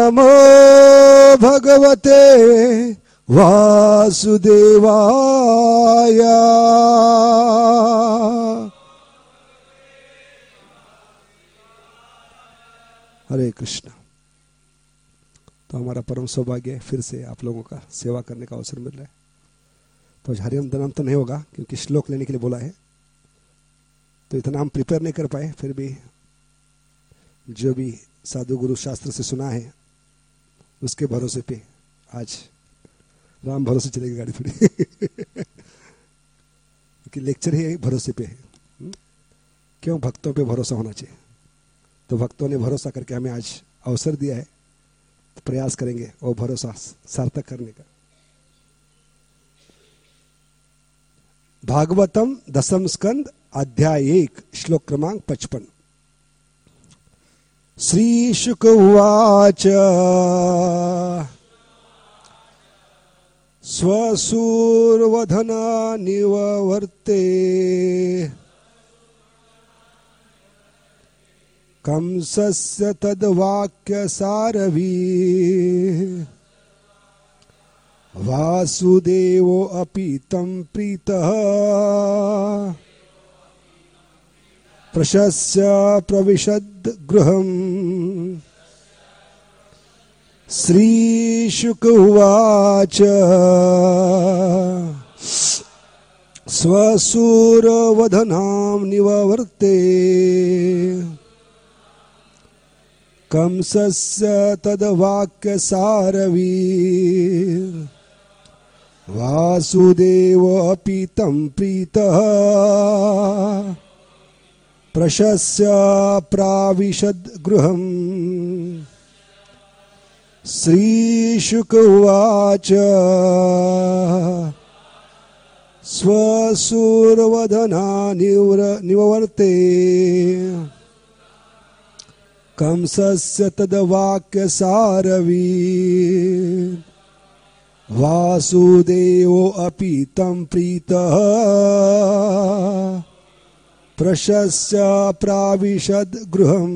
नमो भगवते वासुदेवाय। हरे कृष्ण। तो हमारा परम सौभाग्य है फिर से आप लोगों का सेवा करने का अवसर मिल रहा है। तो हरिओम दनम तो नहीं होगा क्योंकि श्लोक लेने के लिए बोला है, तो इतना हम प्रिपेयर नहीं कर पाए। फिर भी जो भी साधु गुरु शास्त्र से सुना है उसके भरोसे पे आज राम भरोसे चलेगी गाड़ी थोड़ी क्योंकि लेक्चर ही भरोसे पे है। क्यों? भक्तों पे भरोसा होना चाहिए। तो भक्तों ने भरोसा करके हमें आज अवसर दिया है, तो प्रयास करेंगे वो भरोसा सार्थक करने का। भागवतम दशम स्कंद अध्याय 1 श्लोक क्रमांक 55। श्री शुक उवाच स्वसूरवधना निवर्ते कंसस्य तद्वाक्य सारवी वासुदेवो अपि तं प्रीतः प्रशस्य प्रविशद गृहम्। श्रीशुक उवाच स्वसूरवधनां निवर्ते कंसस्य तद्वाक्य सारवी वासुदेव अपि तं प्रीतः प्रशस्य प्राविशद गृहम्। श्रीशुक उवाच स्वसूरवधना निवर्ते कंसस्य तद्वाक्य सारवी वासुदेवो अपि तं प्रीतः प्रशस्य प्राविशद गृहम्।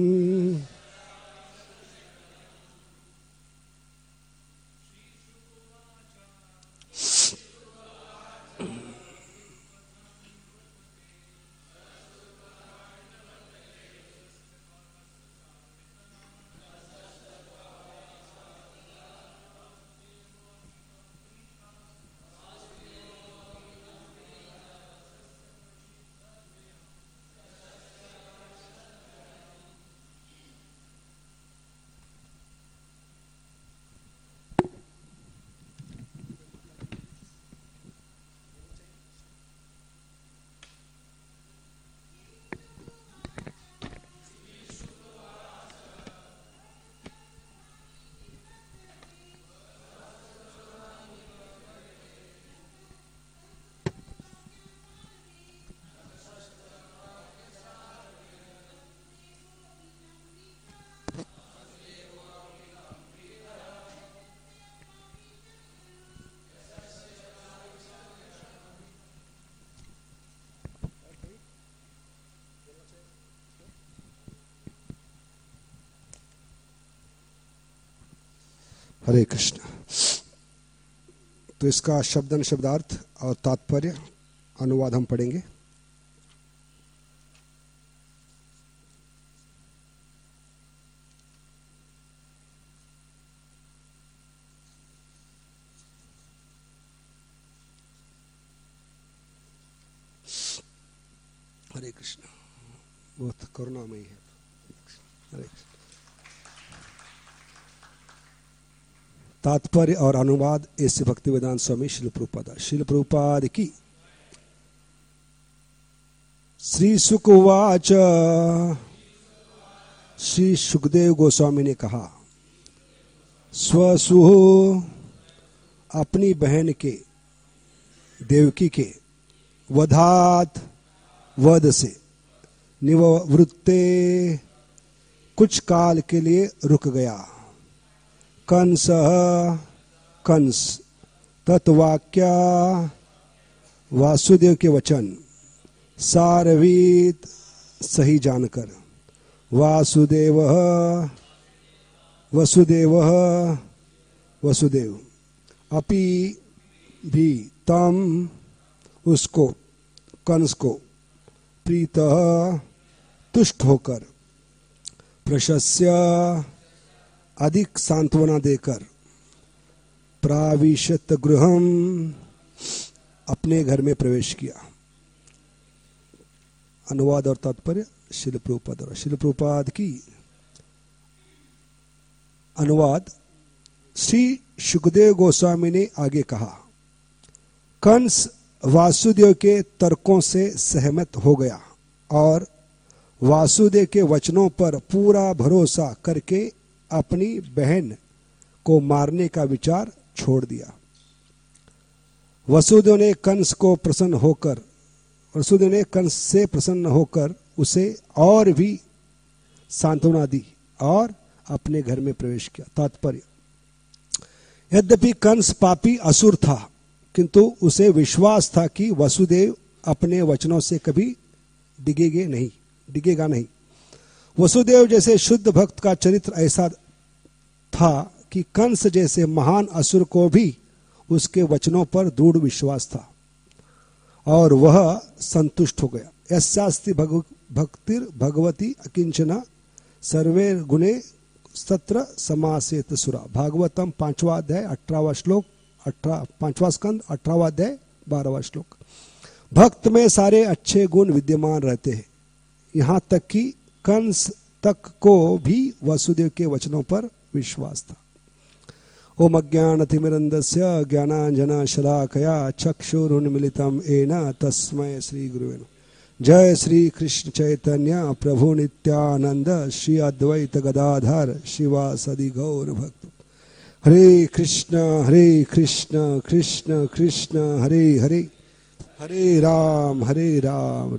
हरे कृष्ण। तो इसका शब्दन शब्दार्थ और तात्पर्य अनुवाद हम पढ़ेंगे। हरे कृष्ण। बहुत करुणामयी है। हरे कृष्ण। तात्पर्य और अनुवाद ऐसे भक्तिवेदांत स्वामी श्रील प्रभुपाद की। श्री शुक उवाच, श्री सुखदेव गोस्वामी ने कहा, स्वसुह अपनी बहन के देवकी के वधात वध से निवृत्ते कुछ काल के लिए रुक गया। कंस कंस तत्वाक्या वासुदेव के वचन सारवीत सही जानकर वासुदेव वसुदेवः वसुदेव अपि भी तम उसको कंस को प्रीतः तुष्ट होकर प्रशस्य अधिक सांत्वना देकर प्राविशत गृहम अपने घर में प्रवेश किया। अनुवाद और तात्पर्य शिल प्रभुपाद और शिल प्रभुपाद की अनुवाद। श्री सुखदेव गोस्वामी ने आगे कहा, कंस वासुदेव के तर्कों से सहमत हो गया और वासुदेव के वचनों पर पूरा भरोसा करके अपनी बहन को मारने का विचार छोड़ दिया। वसुदेव ने कंस से प्रसन्न होकर उसे और भी सांत्वना दी और अपने घर में प्रवेश किया। तात्पर्य, यद्यपि कंस पापी असुर था, किंतु उसे विश्वास था कि वसुदेव अपने वचनों से कभी डिगेगा नहीं। वसुदेव जैसे शुद्ध भक्त का चरित्र ऐसा था कि कंस जैसे महान असुर को भी उसके वचनों पर दृढ़ विश्वास था और वह संतुष्ट हो गया। यस्यास्ति भक्तिर् भगवती अकिंचना सर्वे गुणे सत्र समासेत सुरा। भागवतम 5वां अध्याय 18वां श्लोक, 5वां स्कंद 18वां अध्याय 12वां श्लोक। भक्त में सारे अच्छे गुण विद्यमान रहते हैं, यहाँ तक कि कंस तक को भी वसुदेव के वचनों पर विश्वास था। ओम अज्ञानतिमिरन्दस्य ज्ञानाञ्जनशलाकया चक्षुरुन्मीलितं येन तस्मै श्री गुरुवे नमः। जय श्री कृष्ण चैतन्य प्रभु नित्यानंद श्री अद्वैत गदाधर शिवासदि गौर भक्त। हरे कृष्ण कृष्ण कृष्ण हरे हरे, हरे राम राम।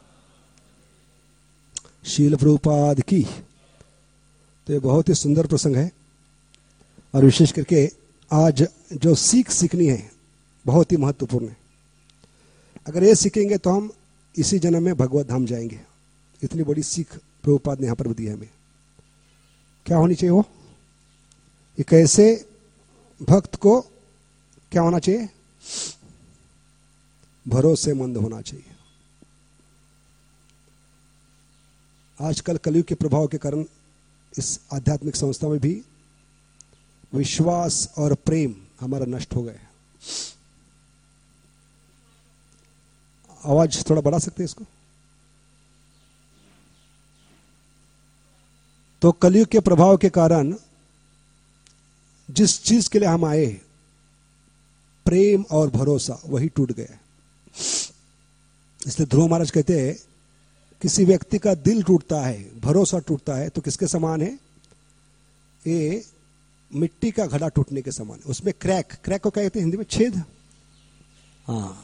शील प्रभुपाद की। तो ये बहुत ही सुंदर प्रसंग है और विशेष करके आज जो सीखनी है बहुत ही महत्वपूर्ण है। अगर ये सीखेंगे तो हम इसी जन्म में भगवत धाम जाएंगे। इतनी बड़ी सीख प्रभुपाद ने यहां पर दी है हमें। क्या होनी चाहिए वो, ये कैसे भक्त को क्या होना चाहिए, भरोसेमंद होना चाहिए। आजकल कलयुग के प्रभाव के कारण इस आध्यात्मिक संस्था में भी विश्वास और प्रेम हमारा नष्ट हो गया है। आवाज थोड़ा बढ़ा सकते हैं इसको। तो कलयुग के प्रभाव के कारण जिस चीज के लिए हम आए, प्रेम और भरोसा, वही टूट गया। इसलिए ध्रुव महाराज कहते हैं, किसी व्यक्ति का दिल टूटता है, भरोसा टूटता है, तो किसके समान है? ये मिट्टी का घड़ा टूटने के समान है। उसमें क्रैक को क्या कहते हैं हिंदी में? छेद, हाँ,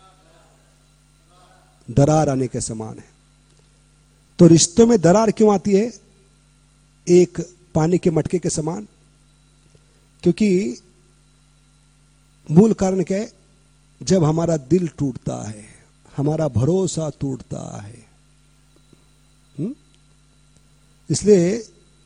दरार आने के समान है। तो रिश्तों में दरार क्यों आती है? एक पानी के मटके के समान। क्योंकि मूल कारण क्या है? जब हमारा दिल टूटता है, हमारा भरोसा टूटता है। इसलिए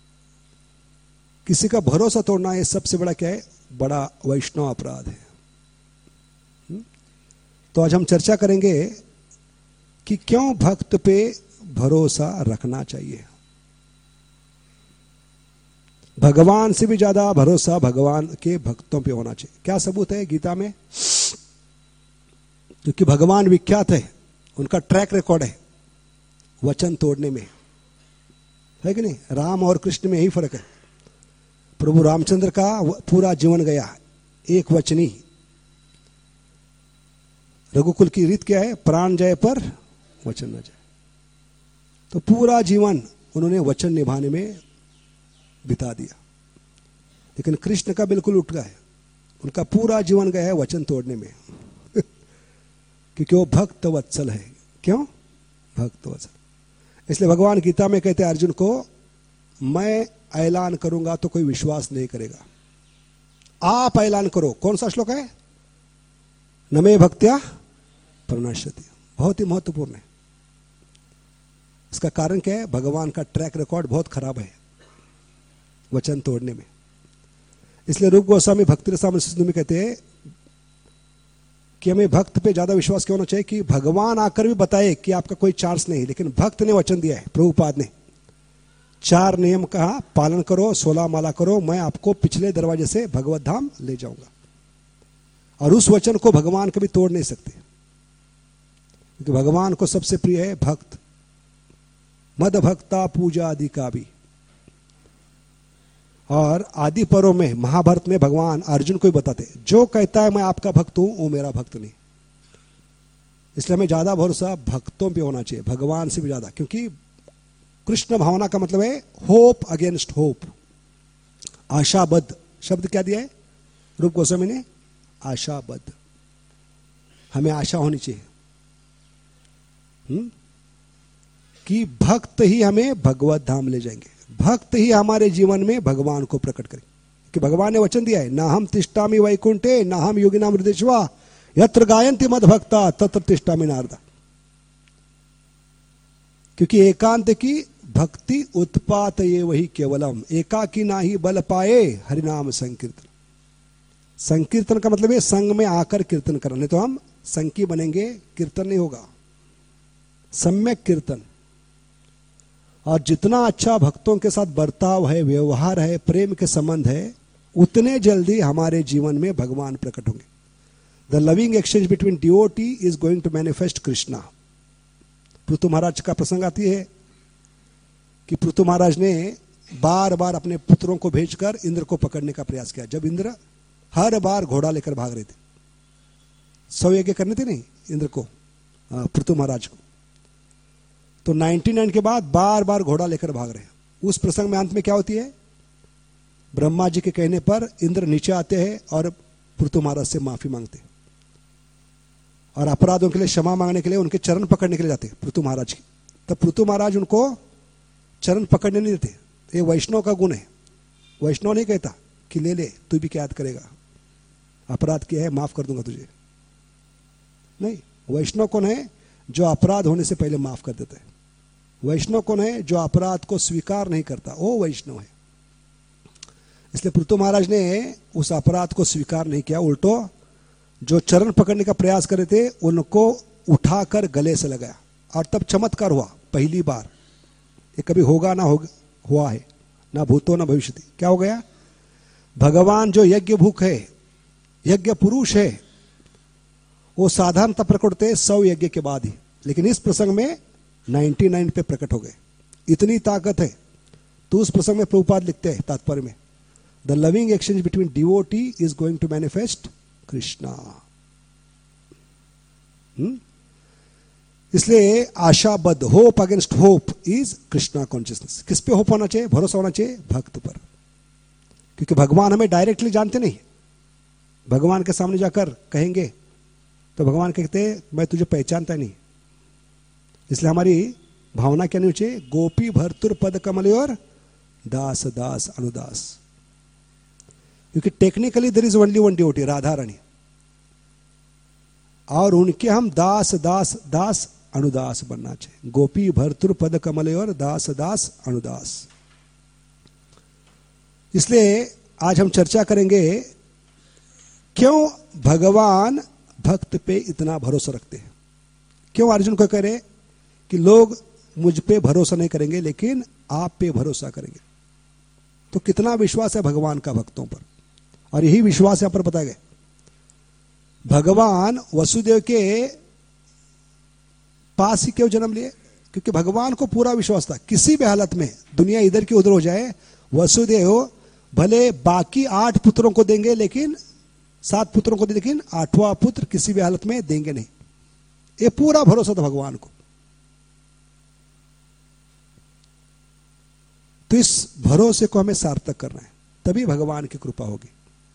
किसी का भरोसा तोड़ना ये सबसे बड़ा क्या है? बड़ा वैष्णव अपराध है। तो आज हम चर्चा करेंगे कि क्यों भक्त पे भरोसा रखना चाहिए। भगवान से भी ज्यादा भरोसा भगवान के भक्तों पे होना चाहिए। क्या सबूत है गीता में? क्योंकि भगवान विख्यात है, उनका ट्रैक रिकॉर्ड है वचन तोड़ने में, है कि नहीं? राम और कृष्ण में यही फर्क है। प्रभु रामचंद्र का पूरा जीवन गया एक वचनी। रघुकुल की रीत क्या है? प्राण जाए पर वचन न जाए। तो पूरा जीवन उन्होंने वचन निभाने में बिता दिया। लेकिन कृष्ण का बिल्कुल उल्टा है, उनका पूरा जीवन गया है वचन तोड़ने में क्योंकि वो भक्त वत्सल है। क्यों? भक्त वत्सल। इसलिए भगवान गीता में कहते हैं अर्जुन को, मैं ऐलान करूंगा तो कोई विश्वास नहीं करेगा, आप ऐलान करो। कौन सा श्लोक है? न मे भक्त्या प्रणश्यति। बहुत ही महत्वपूर्ण है। इसका कारण क्या है? भगवान का ट्रैक रिकॉर्ड बहुत खराब है। वचन तोड़ने में। इसलिए रूप गोस्वामी भक्ति रसामृत सिंधु में कहते हैं कि हमें भक्त पे ज्यादा विश्वास क्यों होना चाहिए कि भगवान आकर भी बताए कि आपका कोई चांस नहीं, लेकिन भक्त ने वचन दिया है, प्रभुपाद ने 4 नियम कहा, पालन करो, 16 माला करो, मैं आपको पिछले दरवाजे से भगवत धाम ले जाऊंगा। और उस वचन को भगवान कभी तोड़ नहीं सकते, क्योंकि भगवान को सबसे प्रिय है भक्त। मद भक्ता पूजा आदि का भी। और आदि पर्व में महाभारत में भगवान अर्जुन को ही बताते, जो कहता है मैं आपका भक्त हूं वो मेरा भक्त नहीं। इसलिए हमें ज्यादा भरोसा भक्तों पे होना चाहिए, भगवान से भी ज्यादा, क्योंकि कृष्ण भावना का मतलब है होप अगेंस्ट होप, आशाबद्ध। शब्द क्या दिया है रूप गोस्वामी ने? आशाबद्ध। हमें आशा होनी चाहिए कि भक्त ही हमें भगवत धाम ले जाएंगे, भक्त ही हमारे जीवन में भगवान को प्रकट करें। कि भगवान ने वचन दिया है, ना हम तिष्ठामि वैकुंठे ना हम योगिनाम हृदयेष्वा यत्र गायन्ति मद भक्ता तत्र तिष्ठामि नारदा। क्योंकि एकांत की भक्ति उत्पात ये वही केवलम, एकाकी ना ही बल पाए हरिनाम संकीर्तन। संकीर्तन का मतलब है संग में आकर कीर्तन करना, नहीं तो हम संकी बनेंगे, कीर्तन नहीं होगा। सम्यक कीर्तन। और जितना अच्छा भक्तों के साथ बर्ताव है, व्यवहार है, प्रेम के संबंध है, उतने जल्दी हमारे जीवन में भगवान प्रकट होंगे। The loving exchange between devotee is going to manifest Krishna. Prithu Maharaj का प्रसंग आती है कि पृथु महाराज ने बार बार अपने पुत्रों को भेजकर इंद्र को पकड़ने का प्रयास किया। जब इंद्र हर बार घोड़ा लेकर भाग रहे थे, 100 यज्ञ करने थे नहीं इंद्र को, पृथु महाराज को, तो 99 के बाद बार बार घोड़ा लेकर भाग रहे हैं। उस प्रसंग में अंत में क्या होती है? ब्रह्मा जी के कहने पर इंद्र नीचे आते हैं और पृथु महाराज से माफी मांगते हैं, और अपराधों के लिए क्षमा मांगने के लिए उनके चरण पकड़ने के लिए जाते पृथु महाराज की। तब पृथु महाराज उनको चरण पकड़ने नहीं देते। ये वैष्णव का गुण है। वैष्णव नहीं कहता कि ले ले तू भी क्या याद करेगा, अपराध किया है माफ कर दूंगा तुझे। नहीं, वैष्णव कौन है? जो अपराध होने से पहले माफ कर देता है। वैष्णव कौन है? जो अपराध को स्वीकार नहीं करता, वो वैष्णव है। इसलिए पृथु महाराज ने उस अपराध को स्वीकार नहीं किया, उल्टो जो चरण पकड़ने का प्रयास कर रहे थे उनको उठाकर गले से लगाया। और तब चमत्कार हुआ पहली बार। ये कभी होगा ना हुआ है, ना भूतो ना भविष्यति। क्या हो गया? भगवान जो यज्ञ भूख है, यज्ञ पुरुष है, वो साधारणतः प्रकट होते 100 यज्ञ के बाद ही, लेकिन इस प्रसंग में 99 पे प्रकट हो गए। इतनी ताकत है। तो उस प्रसंग में प्रभुपाद लिखते हैं तात्पर्य में, the loving exchange between devotee is going to manifest Krishna. इसलिए आशाबद्ध, hope against hope is Krishna consciousness. किस पे होप होना चाहिए? भरोसा होना चाहिए भक्त पर। क्योंकि भगवान हमें डायरेक्टली जानते नहीं। भगवान के सामने जाकर कहेंगे तो भगवान कहते हैं मैं तुझे पहचानता नहीं। इसलिए हमारी भावना क्या नहीं चाहिए? गोपी भर्तुर पद कमलयोर दास दास अनुदास। क्योंकि technically there is only one devotee, Radha Rani, और उनके हम दास दास दास अनुदास बनना चाहिए। गोपी भर्तुर पद कमलयोर दास दास अनुदास। इसलिए आज हम चर्चा करेंगे क्यों भगवान भक्त पे इतना भरोसा रखते हैं। क्यों अर्जुन को कह रहे कि लोग मुझ पे भरोसा नहीं करेंगे लेकिन आप पे भरोसा करेंगे। तो कितना विश्वास है भगवान का भक्तों पर, और यही विश्वास यहां पर बताया गया। भगवान वसुदेव के पास ही क्यों जन्म लिए? क्योंकि भगवान को पूरा विश्वास था किसी भी हालत में दुनिया इधर की उधर हो जाए, वसुदेव भले बाकी 8 पुत्रों को देंगे, लेकिन 7 पुत्रों को, लेकिन 8वां पुत्र किसी भी हालत में देंगे नहीं। ये पूरा भरोसा था भगवान को। तो इस भरोसे को हमें सार्थक करना है, तभी भगवान की कृपा होगी।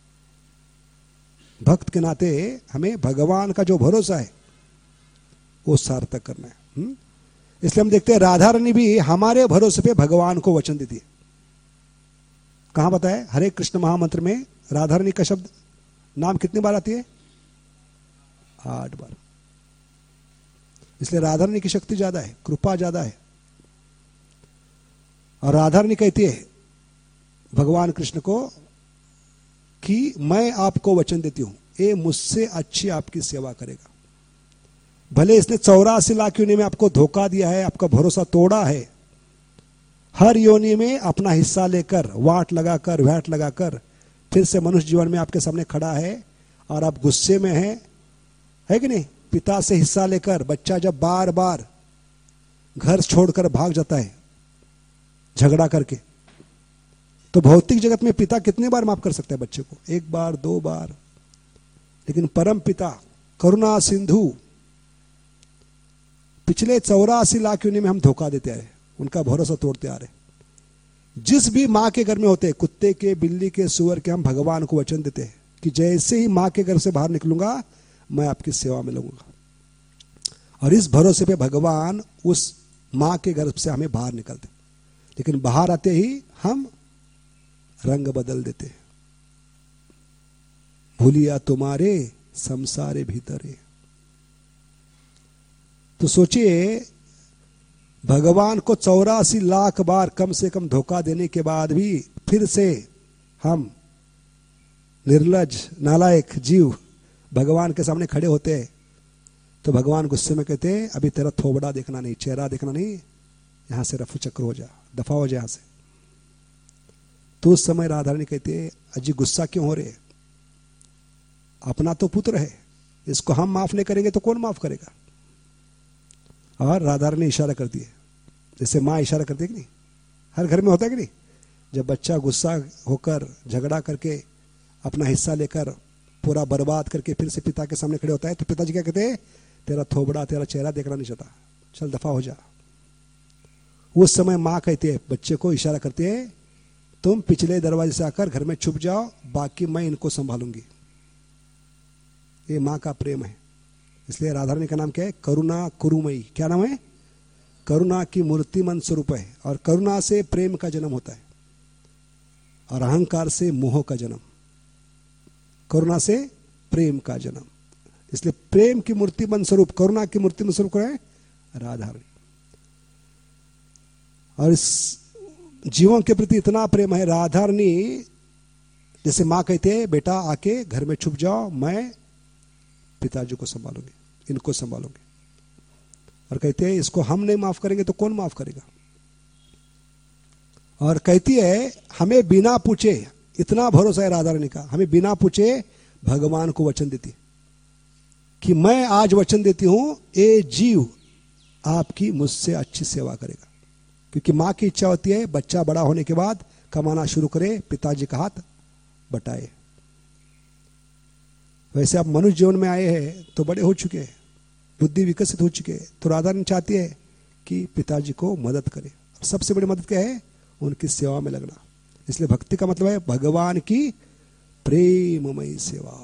भक्त के नाते हमें भगवान का जो भरोसा है वो सार्थक करना है। इसलिए हम देखते हैं राधा रानी भी हमारे भरोसे पे भगवान को वचन देती है। कहां बताया? हरे कृष्ण महामंत्र में राधा रानी का शब्द नाम कितनी बार आती है? 8 बार। इसलिए राधा रानी की शक्ति ज्यादा है, कृपा ज्यादा है। और राधा रानी कहती है भगवान कृष्ण को कि मैं आपको वचन देती हूं, ये मुझसे अच्छी आपकी सेवा करेगा। भले इसने 84 लाख योनि में आपको धोखा दिया है, आपका भरोसा तोड़ा है, हर योनि में अपना हिस्सा लेकर, वाट लगाकर, वैट लगाकर फिर से मनुष्य जीवन में आपके सामने खड़ा है और आप गुस्से में हैं, है कि नहीं? पिता से हिस्सा लेकर बच्चा जब बार बार घर छोड़कर भाग जाता है झगड़ा करके, तो भौतिक जगत में पिता कितने बार माफ कर सकता है बच्चे को? 1 बार 2 बार। लेकिन परम पिता करुणा सिंधु पिछले 84 लाख योनि में हम धोखा देते आ रहे, उनका भरोसा तोड़ते आ रहे। जिस भी माँ के घर में होते हैं, कुत्ते के, बिल्ली के, सुअर के, हम भगवान को वचन देते हैं कि जैसे ही माँ के घर से बाहर निकलूंगा मैं आपकी सेवा में लगूंगा। और इस भरोसे पे भगवान उस माँ के गर्भ से हमें बाहर निकलते, लेकिन बाहर आते ही हम रंग बदल देते हैं। भूलिया तुम्हारे संसारे भीतरे। तो सोचिए, भगवान को 84 लाख बार कम से कम धोखा देने के बाद भी फिर से हम निर्लज नालायक जीव भगवान के सामने खड़े होते हैं, तो भगवान गुस्से में कहते हैं अभी तेरा थोबड़ा देखना नहीं, चेहरा देखना नहीं, यहां से रफू चक्र हो जा, दफा हो जा यहां से। तो उस समय राधा रानी कहते हैं अजी गुस्सा क्यों हो रहे, अपना तो पुत्र है, इसको हम माफ नहीं करेंगे तो कौन माफ करेगा? और राधा रानी इशारा करती है, जैसे माँ इशारा करती है कि नहीं, हर घर में होता है कि नहीं, जब बच्चा गुस्सा होकर झगड़ा करके अपना हिस्सा लेकर पूरा बर्बाद करके फिर से पिता के सामने खड़े होता है, तो पिताजी क्या कहते हैं, तेरा थोबड़ा, तेरा चेहरा देखना नहीं चाहता, चल दफा हो जा। उस समय माँ कहती है, बच्चे को इशारा करती है, तुम पिछले दरवाजे से आकर घर में छुप जाओ, बाकी मैं इनको संभालूंगी। ये माँ का प्रेम है। इसलिए राधा रानी का नाम क्या है? करुणा कुरुमयी। क्या नाम है? करुणा की मूर्तिमान स्वरूप है। और करुणा से प्रेम का जन्म होता है और अहंकार से मोह का जन्म, करुणा से प्रेम का जन्म। इसलिए प्रेम की मूर्तिमान स्वरूप, करुणा की मूर्तिमान स्वरूप कौन है? राधा रानी। और इस जीवों के प्रति इतना प्रेम है, राधा रानी जैसे माँ कहते हैं बेटा आके घर में छुप जाओ, मैं पिताजी को संभालूंगी, इनको संभालूंगी। और कहते हैं इसको हम नहीं माफ करेंगे तो कौन माफ करेगा? और कहती है हमें बिना पूछे, इतना भरोसा है राधा रानी का, हमें बिना पूछे भगवान को वचन देती कि मैं आज वचन देती हूं ये जीव आपकी मुझसे अच्छी सेवा करेगा। क्योंकि माँ की इच्छा होती है बच्चा बड़ा होने के बाद कमाना शुरू करे, पिताजी का हाथ बटाए। वैसे आप मनुष्य जीवन में आए हैं तो बड़े हो चुके हैं, बुद्धि विकसित हो चुके हैं, तो राधा रानी चाहती है कि पिताजी को मदद करे। और सबसे बड़ी मदद क्या है? उनकी सेवा में लगना। इसलिए भक्ति का मतलब है भगवान की प्रेममयी सेवा।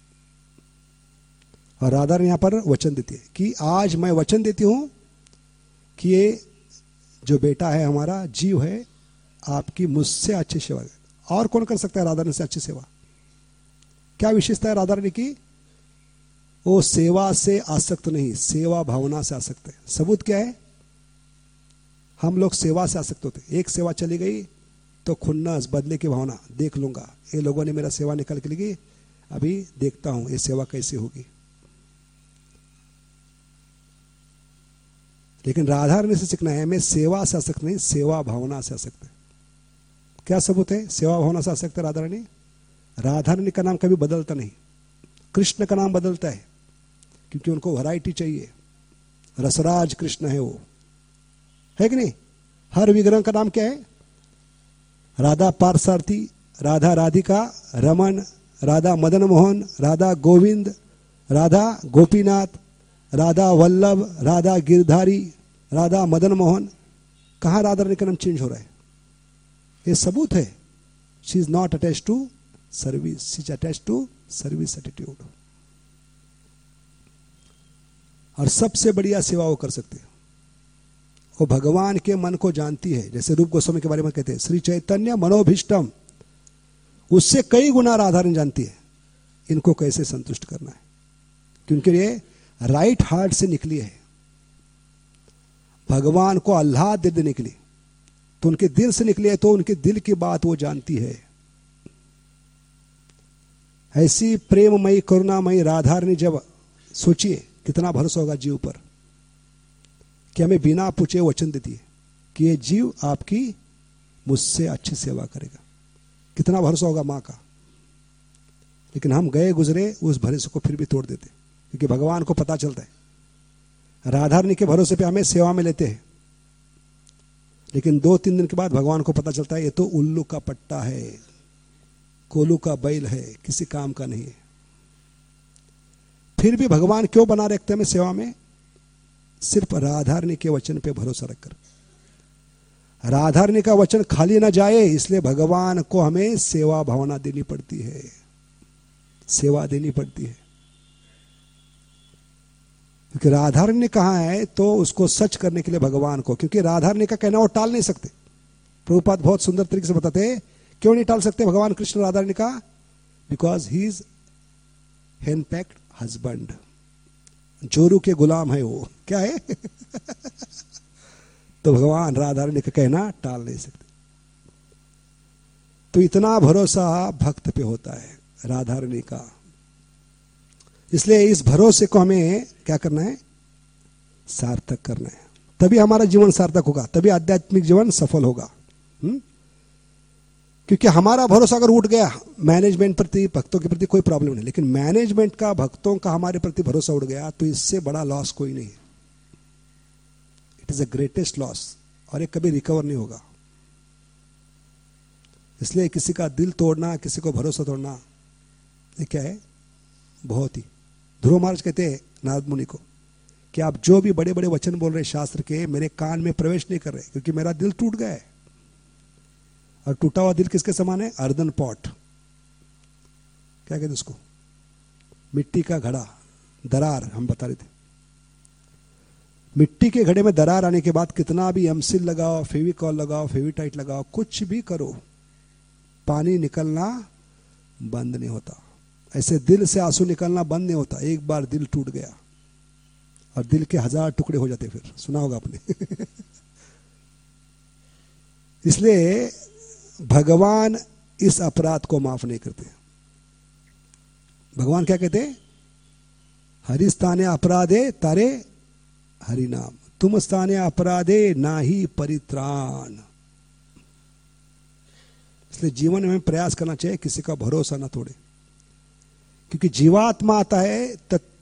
और राधा रानी यहां पर वचन देती है कि आज मैं वचन देती हूं कि ये जो बेटा है हमारा, जीव है, आपकी मुझसे अच्छी सेवा है। और कौन कर सकता है राधा रानी से अच्छी सेवा? क्या विशेषता है राधा रानी की? वो सेवा से आसक्त नहीं, सेवा भावना से आसक्त है। सबूत क्या है? हम लोग सेवा से आसक्त होते, एक सेवा चली गई तो खुन्नस, बदले की भावना, देख लूंगा, ये लोगों ने मेरा सेवा निकल के ली, अभी देखता हूं ये सेवा कैसे होगी। लेकिन राधा रानी से सीखना है, मैं सेवा से आसक्त नहीं, सेवा भावना से आसक्त है। क्या सबूत है सेवा भावना से आसक्त है राधा रानी? राधा रानी का नाम कभी बदलता नहीं, कृष्ण का नाम बदलता है क्योंकि उनको वैरायटी चाहिए। रसराज कृष्ण है वो, है कि नहीं? हर विग्रह का नाम क्या है? राधा पारसारथी, राधा राधिका, रमन, राधा मदन मोहन, राधा गोविंद, राधा गोपीनाथ, राधा वल्लभ, राधा गिरधारी, राधा मदन मोहन। कहां राधा रानी का नाम चेंज हो रहा है? ये सबूत है she is not attach to service, she is attach to service attitude. और सबसे बढ़िया सेवा वो कर सकते हैं, वो भगवान के मन को जानती है। जैसे रूप गोस्वामी के बारे में कहते हैं श्री चैतन्य मनोभीष्टम, उससे कई गुना राधा रानी जानती है इनको कैसे संतुष्ट करना है, क्योंकि ये राइट हार्ट से निकली है भगवान को आह्लाद दे देने के लिए। तो उनके दिल से निकली है, तो उनके दिल की बात वो जानती है। ऐसी प्रेममयी करुणामयी राधारणी, जब सोचिए कितना भरोसा होगा जीव पर कि हमें बिना पूछे वचन देती है कि ये जीव आपकी मुझसे अच्छी सेवा करेगा। कितना भरोसा होगा माँ का। लेकिन हम गए गुजरे उस भरोसे को फिर भी तोड़ देते, क्योंकि भगवान को पता चलता है। राधारणी के भरोसे पे हमें सेवा में लेते हैं, लेकिन 2-3 दिन के बाद भगवान को पता चलता है ये तो उल्लू का पट्टा है, कोलू का बैल है, किसी काम का नहीं है। फिर भी भगवान क्यों बना रखते हैं हमें सेवा में? सिर्फ राधारणी के वचन पे भरोसा रखकर। राधारणी का वचन खाली ना जाए, इसलिए भगवान को हमें सेवा भावना देनी पड़ती है, सेवा देनी पड़ती है। क्योंकि राधारणी ने कहा है तो उसको सच करने के लिए भगवान को, क्योंकि राधारणी का कहना वो टाल नहीं सकते। प्रभुपाद बहुत सुंदर तरीके से बताते हैं क्यों नहीं टाल सकते भगवान कृष्ण राधारणी का। Because he is henpecked husband, जोरू के गुलाम है वो। क्या है? तो भगवान राधारणी का कहना टाल नहीं सकते। तो इतना भरोसा भक्त पे होता है राधारणी का। इसलिए इस भरोसे को हमें क्या करना है? सार्थक करना है। तभी हमारा जीवन सार्थक होगा, तभी आध्यात्मिक जीवन सफल होगा। क्योंकि हमारा भरोसा अगर उठ गया मैनेजमेंट प्रति, भक्तों के प्रति कोई प्रॉब्लम नहीं, लेकिन मैनेजमेंट का भक्तों का हमारे प्रति भरोसा उठ गया तो इससे बड़ा लॉस कोई नहीं है। It is the greatest loss, और ये कभी रिकवर नहीं होगा। इसलिए किसी का दिल तोड़ना, किसी को भरोसा तोड़ना, ये क्या है? बहुत ही। ध्रुव महाराज कहते हैं नारद मुनि को कि आप जो भी बड़े बड़े वचन बोल रहे शास्त्र के, मेरे कान में प्रवेश नहीं कर रहे, क्योंकि मेरा दिल टूट गया है। और टूटा हुआ दिल किसके समान है? अर्दन पॉट, क्या कहते उसको? मिट्टी का घड़ा, दरार हम बता रहे थे। मिट्टी के घड़े में दरार आने के बाद कितना भी एमसिल लगाओ, फेविकॉल लगाओ, फेविटाइट लगाओ, कुछ भी करो, पानी निकलना बंद नहीं होता। ऐसे दिल से आंसू निकलना बंद नहीं होता। एक बार दिल टूट गया और दिल के 1000 टुकड़े हो जाते, फिर सुना होगा आपने। इसलिए भगवान इस अपराध को माफ नहीं करते। भगवान क्या कहते? हरि स्थाने अपराधे तारे हरि नाम, तुम स्थाने अपराधे नाही परित्राण। इसलिए जीवन में प्रयास करना चाहिए किसी का भरोसा ना तोड़े, क्योंकि जीवात्मा आता है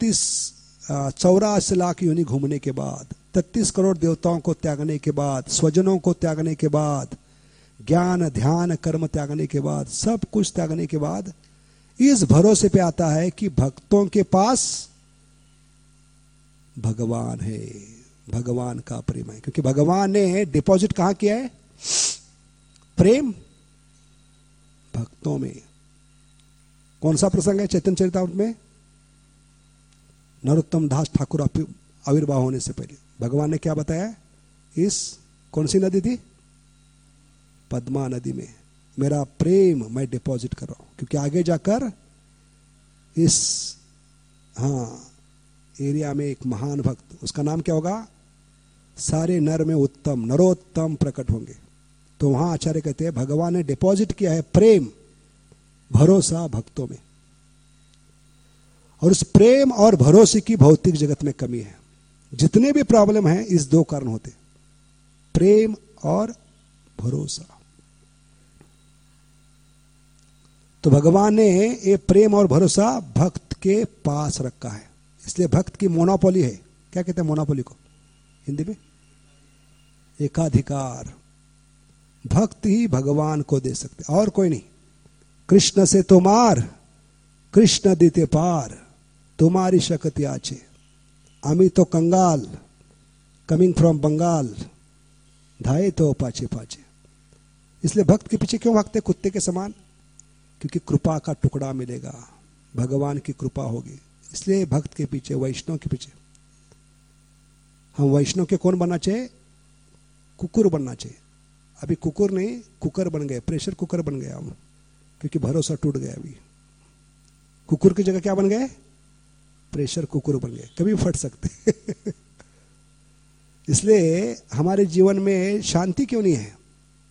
84 लाख योनि घूमने के बाद, 33 करोड़ देवताओं को त्यागने के बाद, स्वजनों को त्यागने के बाद, ज्ञान ध्यान कर्म त्यागने के बाद, सब कुछ त्यागने के बाद इस भरोसे पे आता है कि भक्तों के पास भगवान है, भगवान का प्रेम है। क्योंकि भगवान ने डिपॉजिट कहां किया है? प्रेम भक्तों में। कौन सा प्रसंग है चैतन्य चरितामृत में? नरोत्तम दास ठाकुर आविर्भाव होने से पहले भगवान ने क्या बताया? इस कौन सी नदी थी? पद्मा नदी में मेरा प्रेम मैं डिपॉजिट कर रहा हूं, क्योंकि आगे जाकर इस एरिया में एक महान भक्त, उसका नाम क्या होगा? सारे नर में उत्तम नरोत्तम प्रकट होंगे। तो वहां आचार्य कहते हैं भगवान ने डिपॉजिट किया है प्रेम, भरोसा भक्तों में। और उस प्रेम और भरोसे की भौतिक जगत में कमी है। जितने भी प्रॉब्लम है इस 2 कारण होते, प्रेम और भरोसा। तो भगवान ने ये प्रेम और भरोसा भक्त के पास रखा है। इसलिए भक्त की मोनोपोली है। क्या कहते हैं मोनोपोली को हिंदी में? एकाधिकार। भक्त ही भगवान को दे सकते, और कोई नहीं। कृष्ण से तुम्हार, कृष्ण देते पार, तुम्हारी शक्ति आचे, अमी तो कंगाल, कमिंग फ्रॉम बंगाल, धाए तो पाचे पाचे। इसलिए भक्त के पीछे क्यों भागते कुत्ते के समान? क्योंकि कृपा का टुकड़ा मिलेगा, भगवान की कृपा होगी। इसलिए भक्त के पीछे, वैष्णव के पीछे। हम वैष्णव के कौन बनना चाहिए? कुकुर बनना चाहिए। अभी कुकुर नहीं, कुकर बन गए, प्रेशर कुकर बन गया हम, क्योंकि भरोसा टूट गया। अभी कुकुर की जगह क्या बन गए? प्रेशर कुकुर बन गए, कभी फट सकते। इसलिए हमारे जीवन में शांति क्यों नहीं है?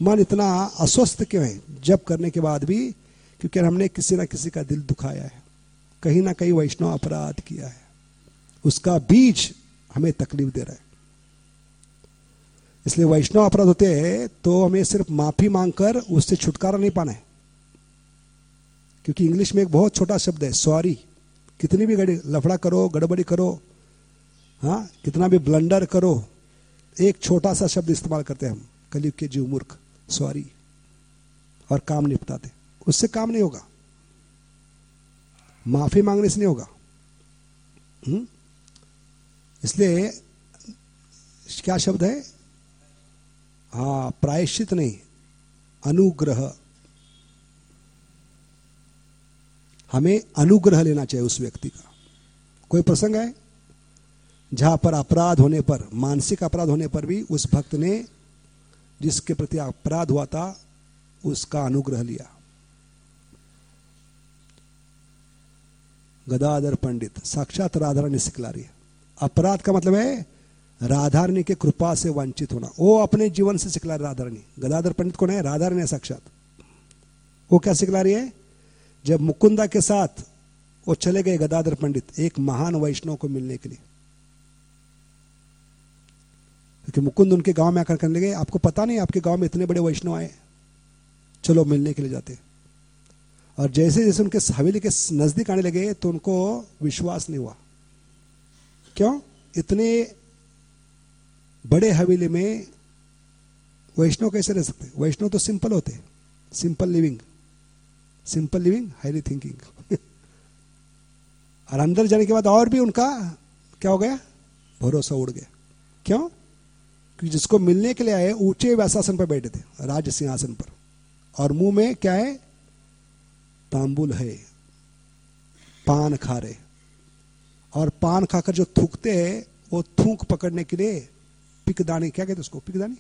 मन इतना अस्वस्थ क्यों है जप करने के बाद भी? क्योंकि हमने किसी ना किसी का दिल दुखाया है, कहीं ना कहीं वैष्णव अपराध किया है, उसका बीज हमें तकलीफ दे रहा है। इसलिए वैष्णव अपराध होते हैं तो हमें सिर्फ माफी मांगकर उससे छुटकारा नहीं पाना है। क्योंकि इंग्लिश में एक बहुत छोटा शब्द है सॉरी। कितनी भी लफड़ा करो, गड़बड़ी करो, हाँ, कितना भी ब्लंडर करो, एक छोटा सा शब्द इस्तेमाल करते हैं हम, कलयुग के जीव मूर्ख, सॉरी, और काम निपटाते। उससे काम नहीं होगा, माफी मांगने से नहीं होगा। इसलिए क्या शब्द है? हाँ, प्रायश्चित नहीं, अनुग्रह। हमें अनुग्रह लेना चाहिए उस व्यक्ति का। कोई प्रसंग है जहां पर अपराध होने पर, मानसिक अपराध होने पर भी उस भक्त ने जिसके प्रति अपराध हुआ था उसका अनुग्रह लिया। गदाधर पंडित साक्षात राधा रानी सिखला रही है। अपराध का मतलब है राधा रानी के कृपा से वंचित होना। वो अपने जीवन से सिखला रही राधा रानी। गदाधर पंडित कौन है? राधा रानी है साक्षात। वो क्या सिखला रही है? जब मुकुंदा के साथ वो चले गए गदाधर पंडित एक महान वैष्णव को मिलने के लिए, क्योंकि मुकुंद उनके गांव में आकर करने लगे, आपको पता नहीं आपके गांव में इतने बड़े वैष्णव आए, चलो मिलने के लिए जाते। और जैसे जैसे उनके हवेली के नजदीक आने लगे तो उनको विश्वास नहीं हुआ। क्यों? इतने बड़े हवेली में वैष्णव कैसे रह सकते? वैष्णव तो सिंपल होते, simple living, simple living, highly thinking. और अंदर जाने के बाद और भी उनका क्या हो गया? भरोसा उड़ गया। क्यों? क्योंकि जिसको मिलने के लिए आए ऊंचे व्यासासन पर बैठे थे, राज सिंहासन पर, और मुंह में क्या है? तांबुल है, पान खा रहे। और पान खाकर जो थूकते हैं वो थूक पकड़ने के लिए पिकदानी, क्या कहते उसको? पिकदानी।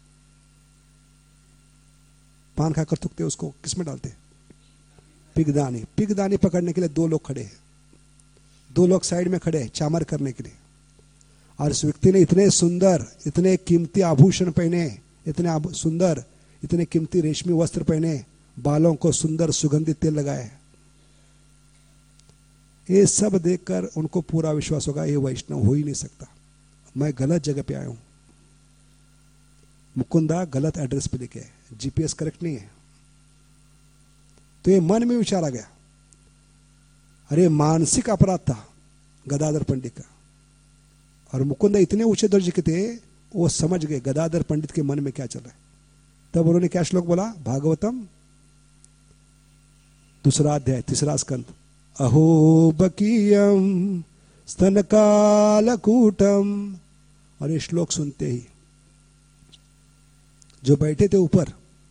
पान खाकर थूकते उसको किस में डालते? पिकदानी। पिकदानी पकड़ने के लिए दो लोग खड़े हैं, दो लोग साइड में खड़े हैं चामर करने के लिए। और इस व्यक्ति ने इतने सुंदर, इतने कीमती आभूषण पहने, इतने सुंदर, इतने कीमती रेशमी वस्त्र पहने, बालों को सुंदर सुगंधित तेल लगाए। ये सब देखकर उनको पूरा विश्वास होगा ये वैष्णव हो ही नहीं सकता, मैं गलत जगह पे आया हूं। मुकुंदा गलत एड्रेस पे लिखे, जीपीएस करेक्ट नहीं है। तो ये मन में विचार आ गया, अरे मानसिक अपराध था गदाधर पंडित का। और मुकुंदा इतने ऊंचे दर्जे के थे, वो समझ गए गदाधर पंडित के मन में क्या चल रहा है। तब उन्होंने क्या श्लोक बोला? भागवतम 2 अध्याय 3 स्कंद, अहो बकीयम स्तनकालकूटम। और ये श्लोक सुनते ही जो बैठे थे ऊपर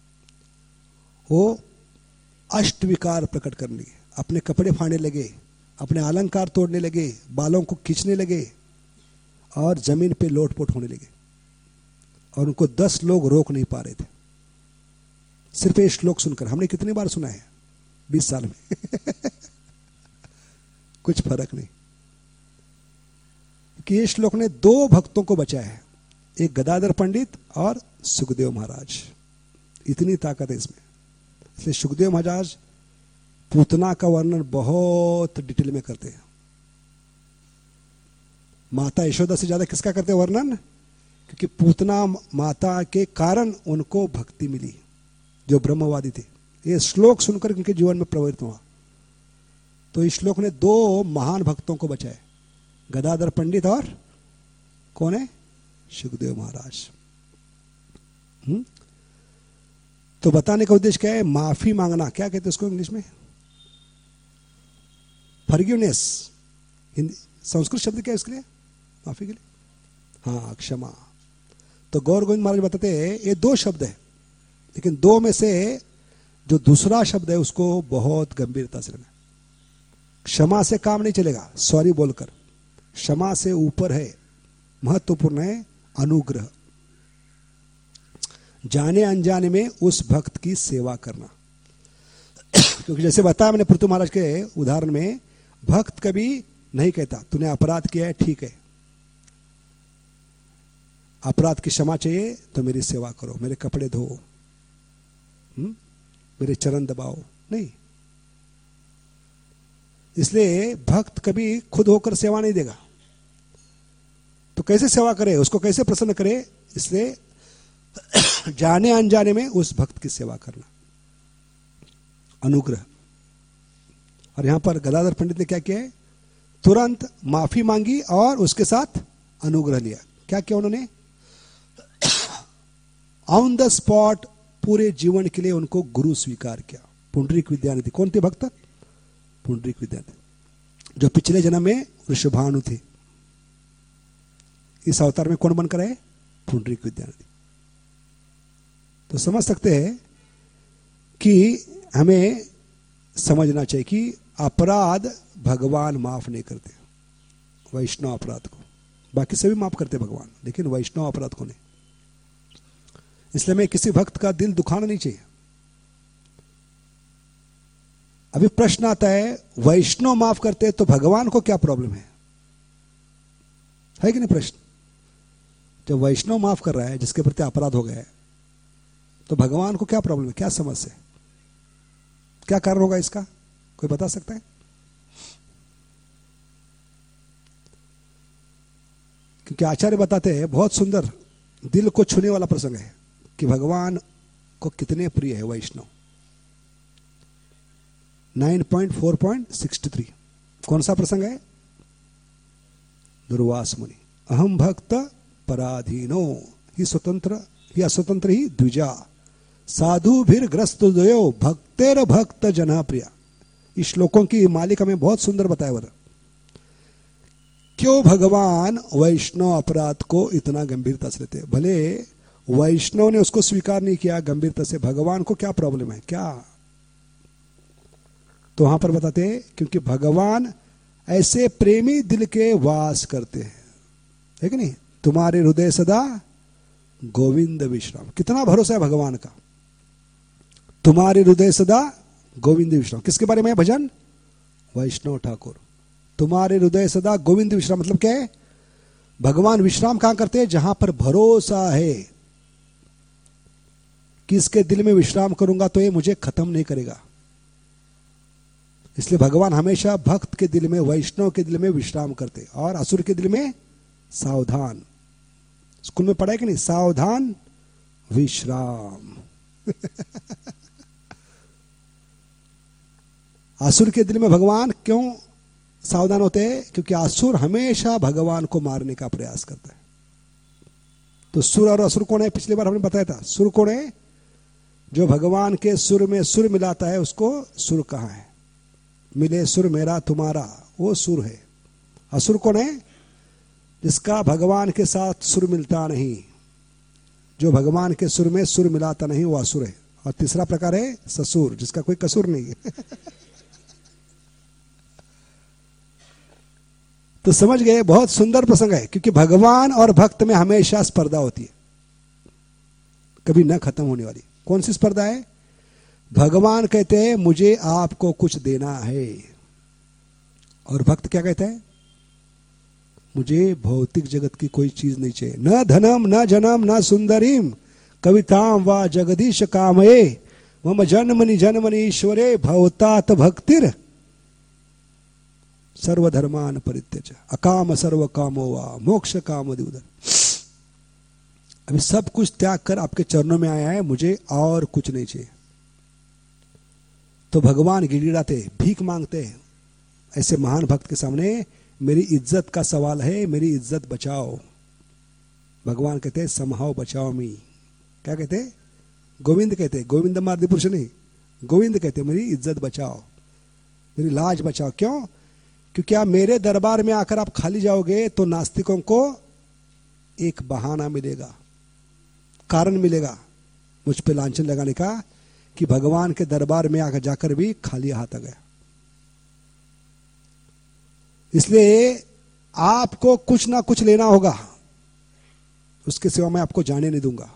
वो अष्ट विकार प्रकट करने लगे, अपने कपड़े फाड़ने लगे, अपने अलंकार तोड़ने लगे, बालों को खींचने लगे और जमीन पे लोटपोट होने लगे। और उनको 10 लोग रोक नहीं पा रहे थे। सिर्फ ये श्लोक सुनकर, हमने कितनी बार सुना है 20 साल में? कुछ फर्क नहीं। कि ये श्लोक ने 2 भक्तों को बचाया है, एक गदाधर पंडित और सुखदेव महाराज। इतनी ताकत है इसमें। इसलिए सुखदेव महाराज पूतना का वर्णन बहुत डिटेल में करते हैं। माता यशोदा से ज्यादा किसका करते हैं वर्णन? क्योंकि पूतना माता के कारण उनको भक्ति मिली, जो ब्रह्मवादी थे। ये श्लोक सुनकर उनके जीवन में प्रवृत्त हुआ। तो इस श्लोक ने 2 महान भक्तों को बचाए, गदाधर पंडित और कौन है? सुखदेव महाराज। तो बताने का उद्देश्य क्या है? माफी मांगना। क्या कहते हैं उसको इंग्लिश में? फॉरगिवनेस। हिंदी संस्कृत शब्द क्या है इसके लिए? माफी के लिए? हाँ, क्षमा। तो गौर गोविंद महाराज बताते हैं ये 2 शब्द है, लेकिन 2 में से जो दूसरा शब्द है उसको बहुत गंभीरता से लेना। क्षमा से काम नहीं चलेगा, सॉरी बोलकर। क्षमा से ऊपर है, महत्वपूर्ण है अनुग्रह। जाने अनजाने में उस भक्त की सेवा करना। क्योंकि जैसे बताया मैंने पृथु महाराज के उदाहरण में, भक्त कभी नहीं कहता तूने अपराध किया है, ठीक है, अपराध की क्षमा चाहिए तो मेरी सेवा करो, मेरे कपड़े धो, मेरे चरण दबाओ, नहीं। इसलिए भक्त कभी खुद होकर सेवा नहीं देगा। तो कैसे सेवा करे, उसको कैसे प्रसन्न करे? इसलिए जाने अनजाने में उस भक्त की सेवा करना, अनुग्रह। और यहां पर गदाधर पंडित ने क्या किया है? तुरंत माफी मांगी और उसके साथ अनुग्रह लिया। क्या किया उन्होंने? ऑन द स्पॉट पूरे जीवन के लिए उनको गुरु स्वीकार किया। पुंडरीक विद्यानिधि कौन थे भक्त? पुंडरीक विद्यानिधि, जो पिछले जन्म में ऋषभानु थे, इस अवतार में कौन बनकर आए? पुंडरीक विद्यानिधि। तो समझ सकते हैं कि हमें समझना चाहिए कि अपराध भगवान माफ नहीं करते, वैष्णव अपराध को। बाकी सभी माफ करते भगवान, लेकिन वैष्णव अपराध को नहीं। इसलिए हमें किसी भक्त का दिल दुखाना नहीं चाहिए। अभी प्रश्न आता है, वैष्णव माफ करते तो भगवान को क्या प्रॉब्लम है कि नहीं प्रश्न? जब वैष्णव माफ कर रहा है, जिसके प्रति अपराध हो गया है, तो भगवान को क्या प्रॉब्लम है, क्या समस्या है, क्या कारण होगा इसका? कोई बता सकता है? क्योंकि आचार्य बताते हैं, बहुत सुंदर दिल को छूने वाला प्रसंग है कि भगवान को कितने प्रिय है वैष्णव। 9.4.63 कौन सा प्रसंग है? दुर्वास मुनि, अहम भक्त पराधीनो ही स्वतंत्र ही अस्वतंत्र ही द्विजा साधु भीर ग्रस्त दयो भक्तेर भक्त जना प्रिया। इस श्लोकों की मालिका में बहुत सुंदर बताया वर क्यों भगवान वैष्णव अपराध को इतना गंभीरता से लेते। भले वैष्णव ने उसको स्वीकार नहीं किया गंभीरता से, भगवान को क्या प्रॉब्लम है क्या? तो वहां पर बताते हैं क्योंकि भगवान ऐसे प्रेमी दिल के वास करते हैं, है कि नहीं? तुम्हारे हृदय सदा गोविंद विश्राम। कितना भरोसा है भगवान का, तुम्हारे हृदय सदा गोविंद विश्राम। किसके बारे में भजन? वैष्णव ठाकुर, तुम्हारे हृदय सदा गोविंद विश्राम। मतलब क्या है? भगवान विश्राम कहां करते हैं? जहां पर भरोसा है कि इसके दिल में विश्राम करूंगा तो ये मुझे खत्म नहीं करेगा। इसलिए भगवान हमेशा भक्त के दिल में, वैष्णव के दिल में विश्राम करते, और असुर के दिल में सावधान। स्कूल में पढ़ा है कि नहीं? सावधान विश्राम। असुर के दिल में भगवान क्यों सावधान होते हैं? क्योंकि असुर हमेशा भगवान को मारने का प्रयास करता है। तो सुर और असुर कौन है? पिछली बार हमने बताया था। सुर कौन है? जो भगवान के सुर में सुर मिलाता है, उसको सुर कहा है। मिले सुर मेरा तुम्हारा, वो सुर है। असुर कौन है? जिसका भगवान के साथ सुर मिलता नहीं, जो भगवान के सुर में सुर मिलाता नहीं, वो असुर है। और तीसरा प्रकार है ससुर, जिसका कोई कसूर नहीं है। तो समझ गए, बहुत सुंदर प्रसंग है। क्योंकि भगवान और भक्त में हमेशा स्पर्धा होती है, कभी न खत्म होने वाली। कौन सी स्पर्धा है? भगवान कहते हैं मुझे आपको कुछ देना है, और भक्त क्या कहते हैं? मुझे भौतिक जगत की कोई चीज नहीं चाहिए। न धनम न जनम न सुंदरीम कविताम व जगदीश कामये मम जन्मनि जन्मनि ईश्वरे भवतात भक्तिर सर्वधर्मान परित्यज अकाम सर्व कामो वा मोक्ष काम उदर। अभी सब कुछ त्याग कर आपके चरणों में आया है, मुझे और कुछ नहीं चाहिए। तो भगवान गिड़गिड़ाते, भीख मांगते हैं ऐसे महान भक्त के सामने, मेरी इज्जत का सवाल है, मेरी इज्जत बचाओ। भगवान कहते हैं समहाओ बचाओ मी। क्या कहते हैं? गोविंद कहते हैं, गोविंद मार्दी पुरुष नहीं, गोविंद कहते हैं मेरी इज्जत बचाओ, मेरी लाज बचाओ। क्यों? क्योंकि आप मेरे दरबार में आकर आप खाली जाओगे तो नास्तिकों को एक बहाना मिलेगा, कारण मिलेगा मुझ पे लांछन लगाने का कि भगवान के दरबार में आकर जाकर भी खाली हाथ आ गया। इसलिए आपको कुछ ना कुछ लेना होगा, उसके सिवा मैं आपको जाने नहीं दूंगा।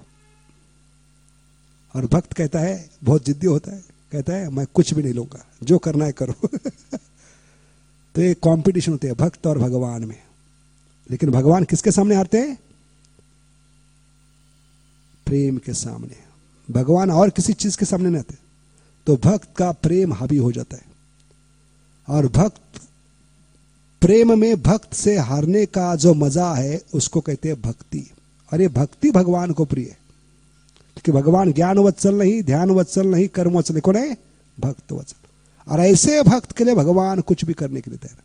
और भक्त कहता है, बहुत जिद्दी होता है, कहता है मैं कुछ भी नहीं लूंगा, जो करना है करो। तो ये कंपटीशन होते हैं भक्त और भगवान में। लेकिन भगवान किसके सामने हारते हैं? प्रेम के सामने। भगवान और किसी चीज के सामने नहीं आते, तो भक्त का प्रेम हावी हो जाता है। और भक्त प्रेम में भक्त से हारने का जो मजा है उसको कहते हैं भक्ति। और ये भक्ति भगवान को प्रिय है, क्योंकि भगवान ज्ञान वत्सल नहीं, ध्यान वत्सल नहीं, कर्म वत्सल नहीं, कौन है? भक्त वत्सल। और ऐसे भक्त के लिए भगवान कुछ भी करने के लिए तैयार।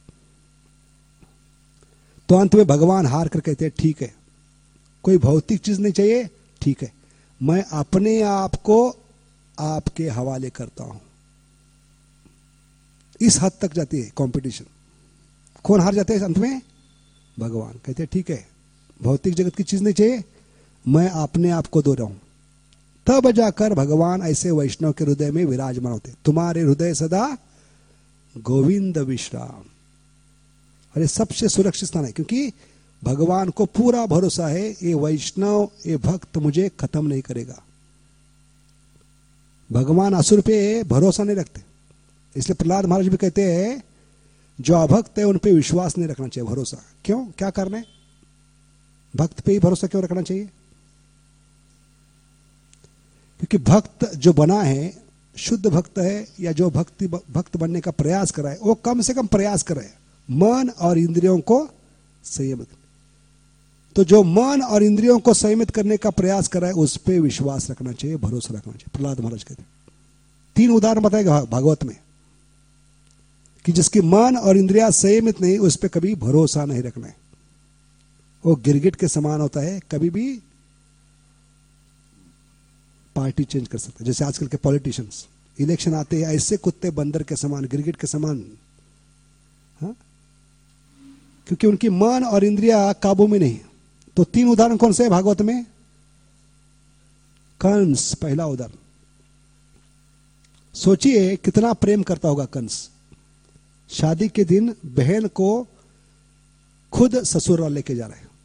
तो अंत में भगवान हार कर कहते हैं ठीक है, कोई भौतिक चीज नहीं चाहिए, ठीक है, मैं अपने आप को आपके हवाले करता हूं। इस हद तक जाती है कंपटीशन। कौन हार जाते हैं अंत में? भगवान कहते हैं ठीक है, भौतिक जगत की चीज नहीं चाहिए, मैं अपने आप को दो रहा हूं। तब जाकर भगवान ऐसे वैष्णव के हृदय में विराजमान होते। तुम्हारे हृदय सदा गोविंद विश्राम। अरे सबसे सुरक्षित स्थान है, क्योंकि भगवान को पूरा भरोसा है ये वैष्णव, ये भक्त मुझे खत्म नहीं करेगा। भगवान असुर पे भरोसा नहीं रखते, इसलिए प्रहलाद महाराज भी कहते हैं जो अभक्त है उन पे विश्वास नहीं रखना चाहिए, भरोसा। क्यों? क्या कारण है? भक्त पे ही भरोसा क्यों रखना चाहिए? क्योंकि भक्त जो बना है, शुद्ध भक्त है, या जो भक्त बनने का प्रयास कर रहा है, वो कम से कम प्रयास कर रहा है मन और इंद्रियों को संयमित। तो जो मन और इंद्रियों को संयमित करने का प्रयास कर रहा है उस पर विश्वास रखना चाहिए, भरोसा रखना चाहिए। प्रहलाद महाराज कहते हैं, 3 उदाहरण बताएगा भागवत में कि जिसकी मन और इंद्रिया संयमित नहीं, उस पर कभी भरोसा नहीं रखना है। वो गिरगिट के समान होता है, कभी भी पार्टी चेंज कर सकते हैं। जैसे आजकल के पॉलिटिशियंस इलेक्शन आते हैं ऐसे कुत्ते बंदर के समान, गिरगिट के समान, हाँ? क्योंकि उनकी मन और इंद्रिया काबू में नहीं। तो 3 उदाहरण कौन से है भागवत में? कंस पहला उदाहरण। सोचिए कितना प्रेम करता होगा कंस। शादी के दिन बहन को खुद ससुराल लेके जा रहे हैं।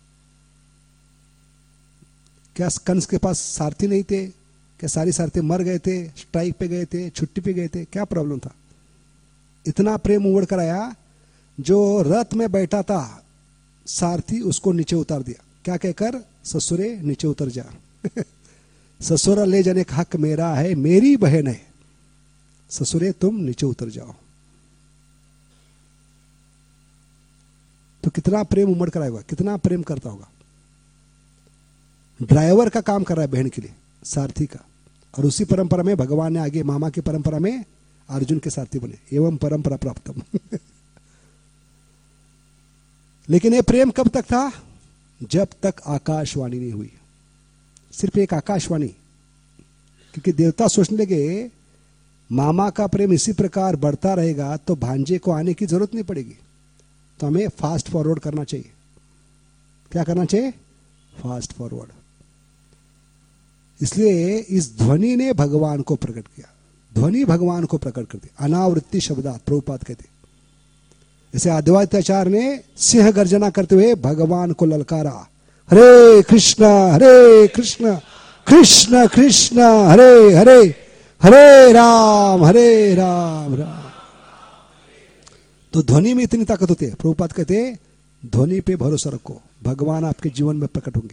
क्या कंस के पास सारथी नहीं थे? क्या सारी सारथी मर गए थे, स्ट्राइक पे गए थे, छुट्टी पे गए थे? क्या प्रॉब्लम था? इतना प्रेम उमड़ कर आया, जो रथ में बैठा था सारथी उसको नीचे उतार दिया। क्या कहकर? ससुरे नीचे उतर जा। ससुरा ले जाने का हक मेरा है, मेरी बहन है, ससुरे तुम नीचे उतर जाओ। तो कितना प्रेम उमड़ कर आएगा, कितना प्रेम करता होगा। ड्राइवर का काम कर रहा है बहन के लिए, सारथी का। और उसी परंपरा में भगवान ने आगे मामा की परंपरा में अर्जुन के सारथी बने, एवं परंपरा प्राप्तम। लेकिन ये प्रेम कब तक था? जब तक आकाशवाणी नहीं हुई। सिर्फ एक आकाशवाणी। क्योंकि देवता सोचने लगे मामा का प्रेम इसी प्रकार बढ़ता रहेगा तो भांजे को आने की जरूरत नहीं पड़ेगी, तो हमें फास्ट फॉरवर्ड करना चाहिए। क्या करना चाहिए? Fast forward. इसलिए इस ध्वनि ने भगवान को प्रकट किया। ध्वनि भगवान को प्रकट करती। अनावृत्ति शब्दात प्रभुपाद कहते। जैसे अद्वैताचार्य ने सिंह गर्जना करते हुए भगवान को ललकारा, हरे कृष्ण कृष्ण कृष्ण हरे हरे, हरे राम राम। तो ध्वनि में इतनी ताकत होती है। प्रभुपाद कहते हैं ध्वनि पे भरोसा रखो, भगवान आपके जीवन में प्रकट होंगे।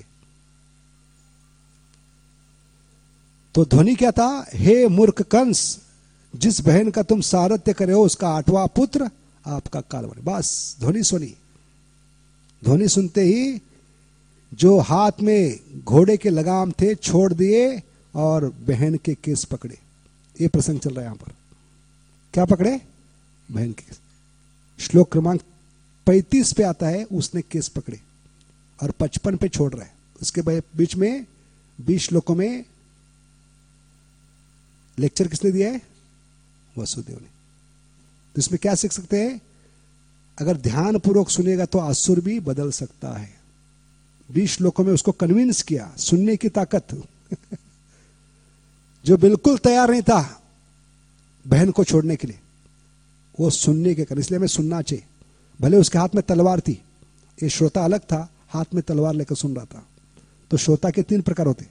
तो ध्वनि क्या था? हे मूर्ख कंस, जिस बहन का तुम सारथ्य करे हो उसका 8वां पुत्र आपका काल बने। बस ध्वनि सुनी। ध्वनि सुनते ही जो हाथ में घोड़े के लगाम थे छोड़ दिए और बहन के केस पकड़े। ये प्रसंग चल रहा है यहां पर। क्या पकड़े? बहन के केस। श्लोक क्रमांक 35 पे आता है, उसने केस पकड़े और 55 पे छोड़ रहा है। उसके बीच में 20 श्लोकों में लेक्चर किसने दिया है? वसुदेव ने। तो इसमें क्या सीख सकते हैं? अगर ध्यान पूर्वक सुनेगा तो असुर भी बदल सकता है। 20 श्लोकों में उसको कन्विंस किया, सुनने की ताकत। जो बिल्कुल तैयार नहीं था बहन को छोड़ने के लिए, वो सुनने के कारण। इसलिए हमें सुनना चाहिए। भले उसके हाथ में तलवार थी, ये श्रोता अलग था, हाथ में तलवार लेकर सुन रहा था। तो श्रोता के 3 प्रकार होते।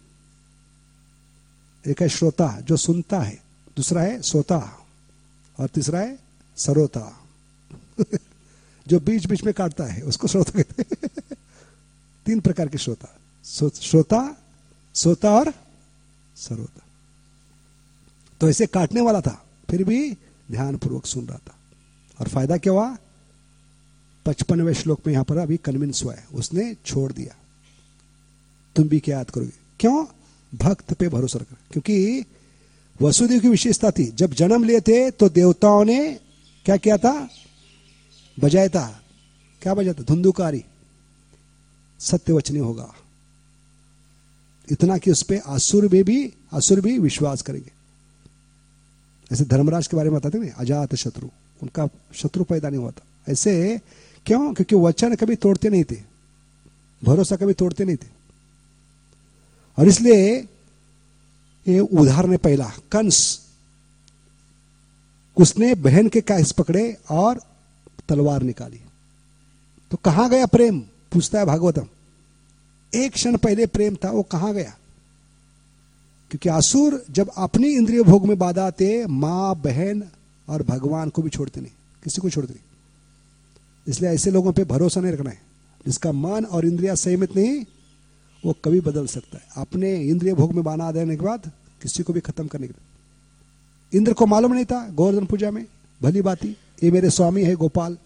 एक है श्रोता जो सुनता है, दूसरा है सोता, और तीसरा है सरोता जो बीच बीच में काटता है, उसको श्रोता कहते हैं। 3 प्रकार के श्रोता, श्रोता, सोता और सर्वदा। तो ऐसे काटने वाला था, फिर भी ध्यानपूर्वक सुन रहा था। और फायदा क्या हुआ? 55वें श्लोक में यहां पर अभी कन्विंस हुआ है, उसने छोड़ दिया। तुम भी क्या याद करोगे? क्यों? भक्त पे भरोसा रखना। क्योंकि वसुदेव की विशेषता थी, जब जन्म लिए थे तो देवताओं ने क्या किया था? बजाया था। क्या बजाया था? धुंधुकारी, सत्यवचनी होगा। इतना कि उस पे असुर भी विश्वास करेंगे। ऐसे धर्मराज के बारे में बताते हैं, अजात शत्रु, उनका शत्रु पैदा नहीं हुआ था। ऐसे क्यों? क्योंकि वचन कभी तोड़ते नहीं थे, भरोसा कभी तोड़ते नहीं थे। और इसलिए ये उदाहरण है पहला, कंस, उसने बहन के केस पकड़े और तलवार निकाली। तो कहां गया प्रेम? पूछता है भागवतम। एक क्षण पहले प्रेम था, वो कहां गया? क्योंकि असुर जब अपनी इंद्रिय भोग में बाधा आते, मां, बहन और भगवान को भी छोड़ते नहीं, किसी को छोड़ते नहीं। इसलिए ऐसे लोगों पे भरोसा नहीं रखना है। जिसका मन और इंद्रिया संयमित नहीं, वो कभी बदल सकता है। अपने इंद्रिय भोग में बाधा देने के बाद किसी को भी खत्म करने के लिए। इंद्र को मालूम नहीं था गोवर्धन पूजा में, भली बाती ये मेरे स्वामी है गोपाल,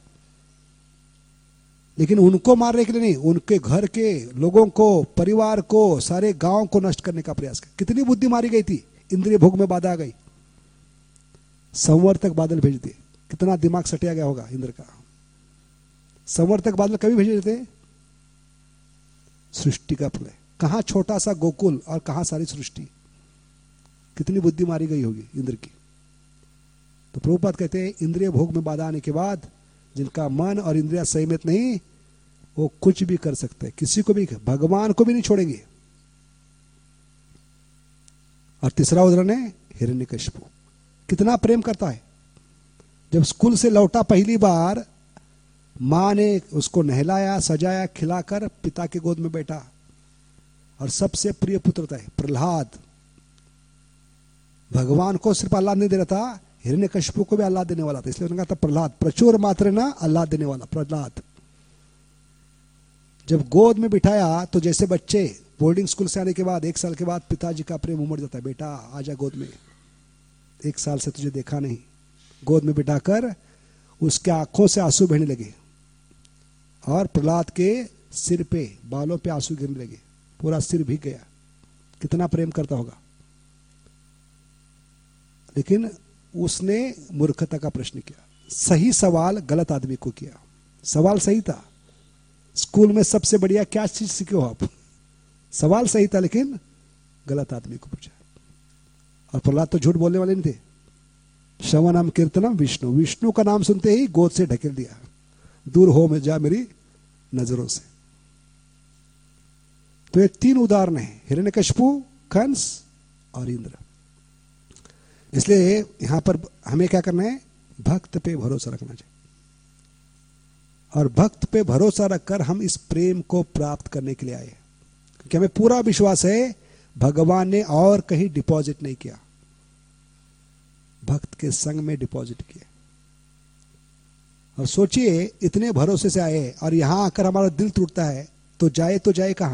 लेकिन उनको मारने के लिए नहीं, उनके घर के लोगों को, परिवार को, सारे गांव को नष्ट करने का प्रयास किया। कितनी बुद्धि मारी गई थी, इंद्रिय भोग में बाधा आ गई, संवर्तक बादल भेज दिए। कितना दिमाग सटिया गया होगा इंद्र का। संवर्तक बादल कभी भेजे थे? सृष्टि का प्रलय। कहां छोटा सा गोकुल और कहां सारी सृष्टि। कितनी बुद्धि मारी गई होगी इंद्र की। तो प्रभुपाद कहते हैं, इंद्रिय भोग में बाधा आने के बाद जिनका मन और इंद्रिया संयमित नहीं, वो कुछ भी कर सकते हैं, किसी को भी, भगवान को भी नहीं छोड़ेंगे। और तीसरा उदाहरण है हिरण्यकशिपु। कितना प्रेम करता है। जब स्कूल से लौटा पहली बार, मां ने उसको नहलाया, सजाया, खिलाकर पिता के गोद में बैठा। और सबसे प्रिय पुत्र था प्रहलाद। भगवान को सिर्फ आह्लाद नहीं दे रहा था, हिरण्यकशिपु को भी आह्लाद देने वाला था। इसलिए उन्होंने कहा था प्रहलाद, प्रचुर मात्रा ना आह्लाद देने वाला प्रहलाद। जब गोद में बिठाया तो जैसे बच्चे बोर्डिंग स्कूल से आने के बाद 1 साल के बाद पिताजी का प्रेम उमड़ जाता है, बेटा आजा गोद में, 1 साल से तुझे देखा नहीं। गोद में बिठाकर उसके आंखों से आंसू बहने लगे और प्रहलाद के सिर पे, बालों पे आंसू गिरने लगे, पूरा सिर भीग गया। कितना प्रेम करता होगा। लेकिन उसने मूर्खता का प्रश्न किया। सही सवाल गलत आदमी को किया। सवाल सही था, स्कूल में सबसे बढ़िया क्या चीज सीखे हो आप? सवाल सही था लेकिन गलत आदमी को पूछा। और प्रहलाद तो झूठ बोलने वाले नहीं थे। श्रवणम कीर्तनम विष्णु, विष्णु का नाम सुनते ही गोद से ढकेल दिया, दूर हो में जा मेरी नजरों से। तो ये 3 उदाहरण हैं, हिरण्यकशिपु, कंस और इंद्र। इसलिए यहां पर हमें क्या करना है? भक्त पे भरोसा रखना चाहिए। और भक्त पे भरोसा रखकर हम इस प्रेम को प्राप्त करने के लिए आए, क्योंकि हमें पूरा विश्वास है भगवान ने और कहीं डिपॉजिट नहीं किया, भक्त के संग में डिपॉजिट किया। और सोचिए, इतने भरोसे से आए और यहां आकर हमारा दिल टूटता है, तो जाए कहां?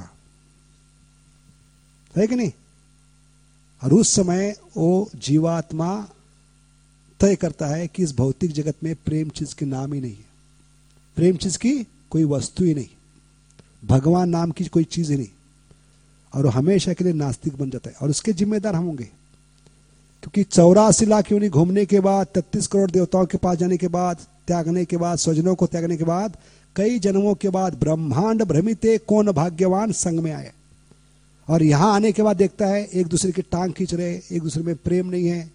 है कि नहीं? और उस समय वो जीवात्मा तय करता है कि इस भौतिक जगत में प्रेम चीज के नाम ही नहीं है, प्रेम चीज की कोई वस्तु ही नहीं, भगवान नाम की कोई चीज ही नहीं। और वो हमेशा के लिए नास्तिक बन जाता है। और उसके जिम्मेदार हम होंगे, क्योंकि 84 लाख योनि घूमने के बाद, 33 करोड़ देवताओं के पास जाने के बाद, त्यागने के बाद, स्वजनों को त्यागने के बाद, कई जन्मों के बाद ब्रह्मांड भ्रमिते कौन भाग्यवान संग में आए। और यहां आने के बाद देखता है एक दूसरे की टांग खींच रहे, एक दूसरे में प्रेम नहीं है,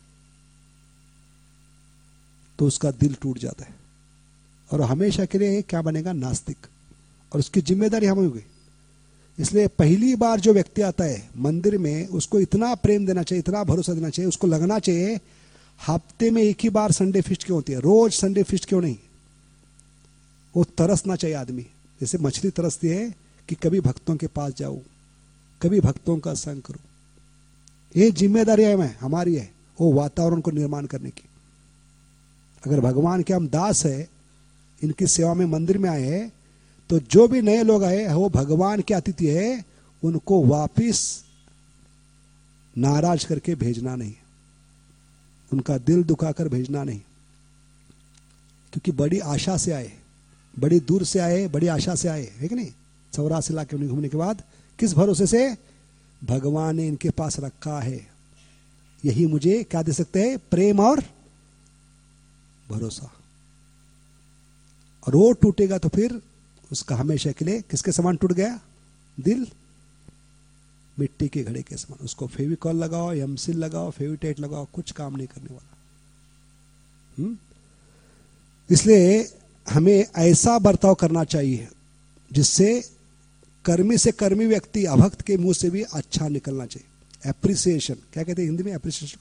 तो उसका दिल टूट जाता है और हमेशा के लिए क्या बनेगा? नास्तिक। और उसकी जिम्मेदारी हम होगी। इसलिए पहली बार जो व्यक्ति आता है मंदिर में, उसको इतना प्रेम देना चाहिए, इतना भरोसा देना चाहिए, उसको लगना चाहिए हफ्ते में एक ही बार संडे फीस्ट क्यों होती है, रोज संडे फीस्ट क्यों नहीं। वो तरसना चाहिए आदमी, जैसे मछली तरसती है कि कभी भक्तों के पास जाऊं, कभी भक्तों का संग करूं। ये जिम्मेदारी है हमारी है, वो वातावरण को निर्माण करने की। अगर भगवान के हम दास है, इनकी सेवा में मंदिर में आए हैं, तो जो भी नए लोग आए वो भगवान के अतिथि है, उनको वापिस नाराज करके भेजना नहीं, उनका दिल दुखाकर भेजना नहीं, क्योंकि बड़ी आशा से आए, बड़ी दूर से आए, बड़ी आशा से आए, है कि नहीं। 84 लाख किलोमीटर घूमने के बाद किस भरोसे से? भगवान ने इनके पास रखा है, यही मुझे क्या दे सकते हैं? प्रेम और भरोसा। और वो टूटेगा तो फिर उसका हमेशा के लिए किसके समान टूट गया? दिल मिट्टी के घड़े के समान। उसको फेविकॉल लगाओ, एमसिल लगाओ, फेविटेट लगाओ, कुछ काम नहीं करने वाला। इसलिए हमें ऐसा बर्ताव करना चाहिए जिससे कर्मी से कर्मी व्यक्ति, अभक्त के मुंह से भी अच्छा निकलना चाहिए। एप्रिसिएशन, क्या कहते हैं हिंदी में एप्रिसिएशन?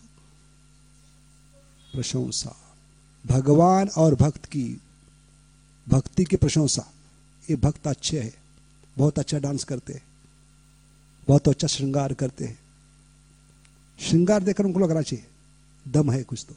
प्रशंसा। भगवान और भक्त की, भक्ति की प्रशंसा। ये भक्त अच्छे हैं, बहुत अच्छा डांस करते हैं, बहुत अच्छा श्रृंगार करते हैं। श्रृंगार देखकर उनको लगना चाहिए दम है कुछ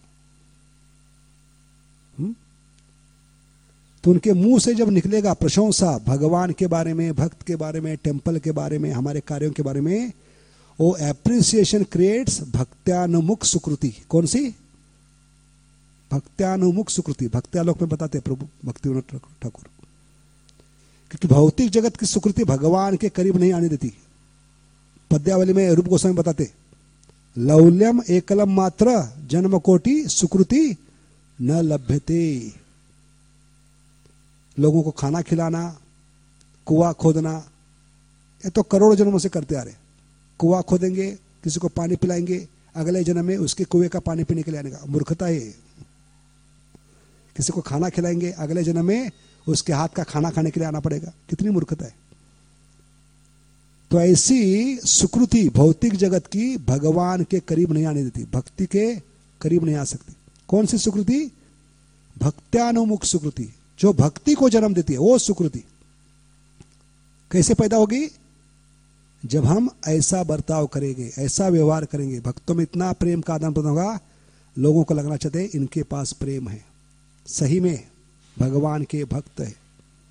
तो उनके मुंह से जब निकलेगा प्रशंसा भगवान के बारे में, भक्त के बारे में, टेम्पल के बारे में, हमारे कार्यों के बारे में, वो एप्रिसिएशन क्रिएट्स भक्त्यानुमुख सुकृति। कौन सी? भक्त्यानुमुख सुकृति। भक्त्यालोक में बताते प्रभु भक्तिविनोद ठाकुर, क्योंकि भौतिक जगत की सुकृति भगवान के करीब नहीं आने देती। पद्यावली में रूप गोस्वामी बताते, लौल्यम एकलम मात्र जन्म कोटि सुकृति न लभ्यते। लोगों को खाना खिलाना, कुआं खोदना, ये तो करोड़ों जन्मों से करते आ रहे। कुआं खोदेंगे, किसी को पानी पिलाएंगे, अगले जन्म में उसके कुएं का पानी पीने के लिए आने का। मूर्खता है। किसी को खाना खिलाएंगे, अगले जन्म में उसके हाथ का खाना खाने के लिए आना पड़ेगा। कितनी मूर्खता है। तो ऐसी सुकृति भौतिक जगत की भगवान के करीब नहीं आने देती, भक्ति के करीब नहीं आ सकती। कौन सी सुकृति? भक्त्यानुमुख सुकृति, जो भक्ति को जन्म देती है। वो सुकृति कैसे पैदा होगी? जब हम ऐसा बर्ताव करेंगे, ऐसा व्यवहार करेंगे, भक्तों में इतना प्रेम का आदान प्रदान होगा, लोगों को लगना चाहते हैं इनके पास प्रेम है, सही में भगवान के भक्त है।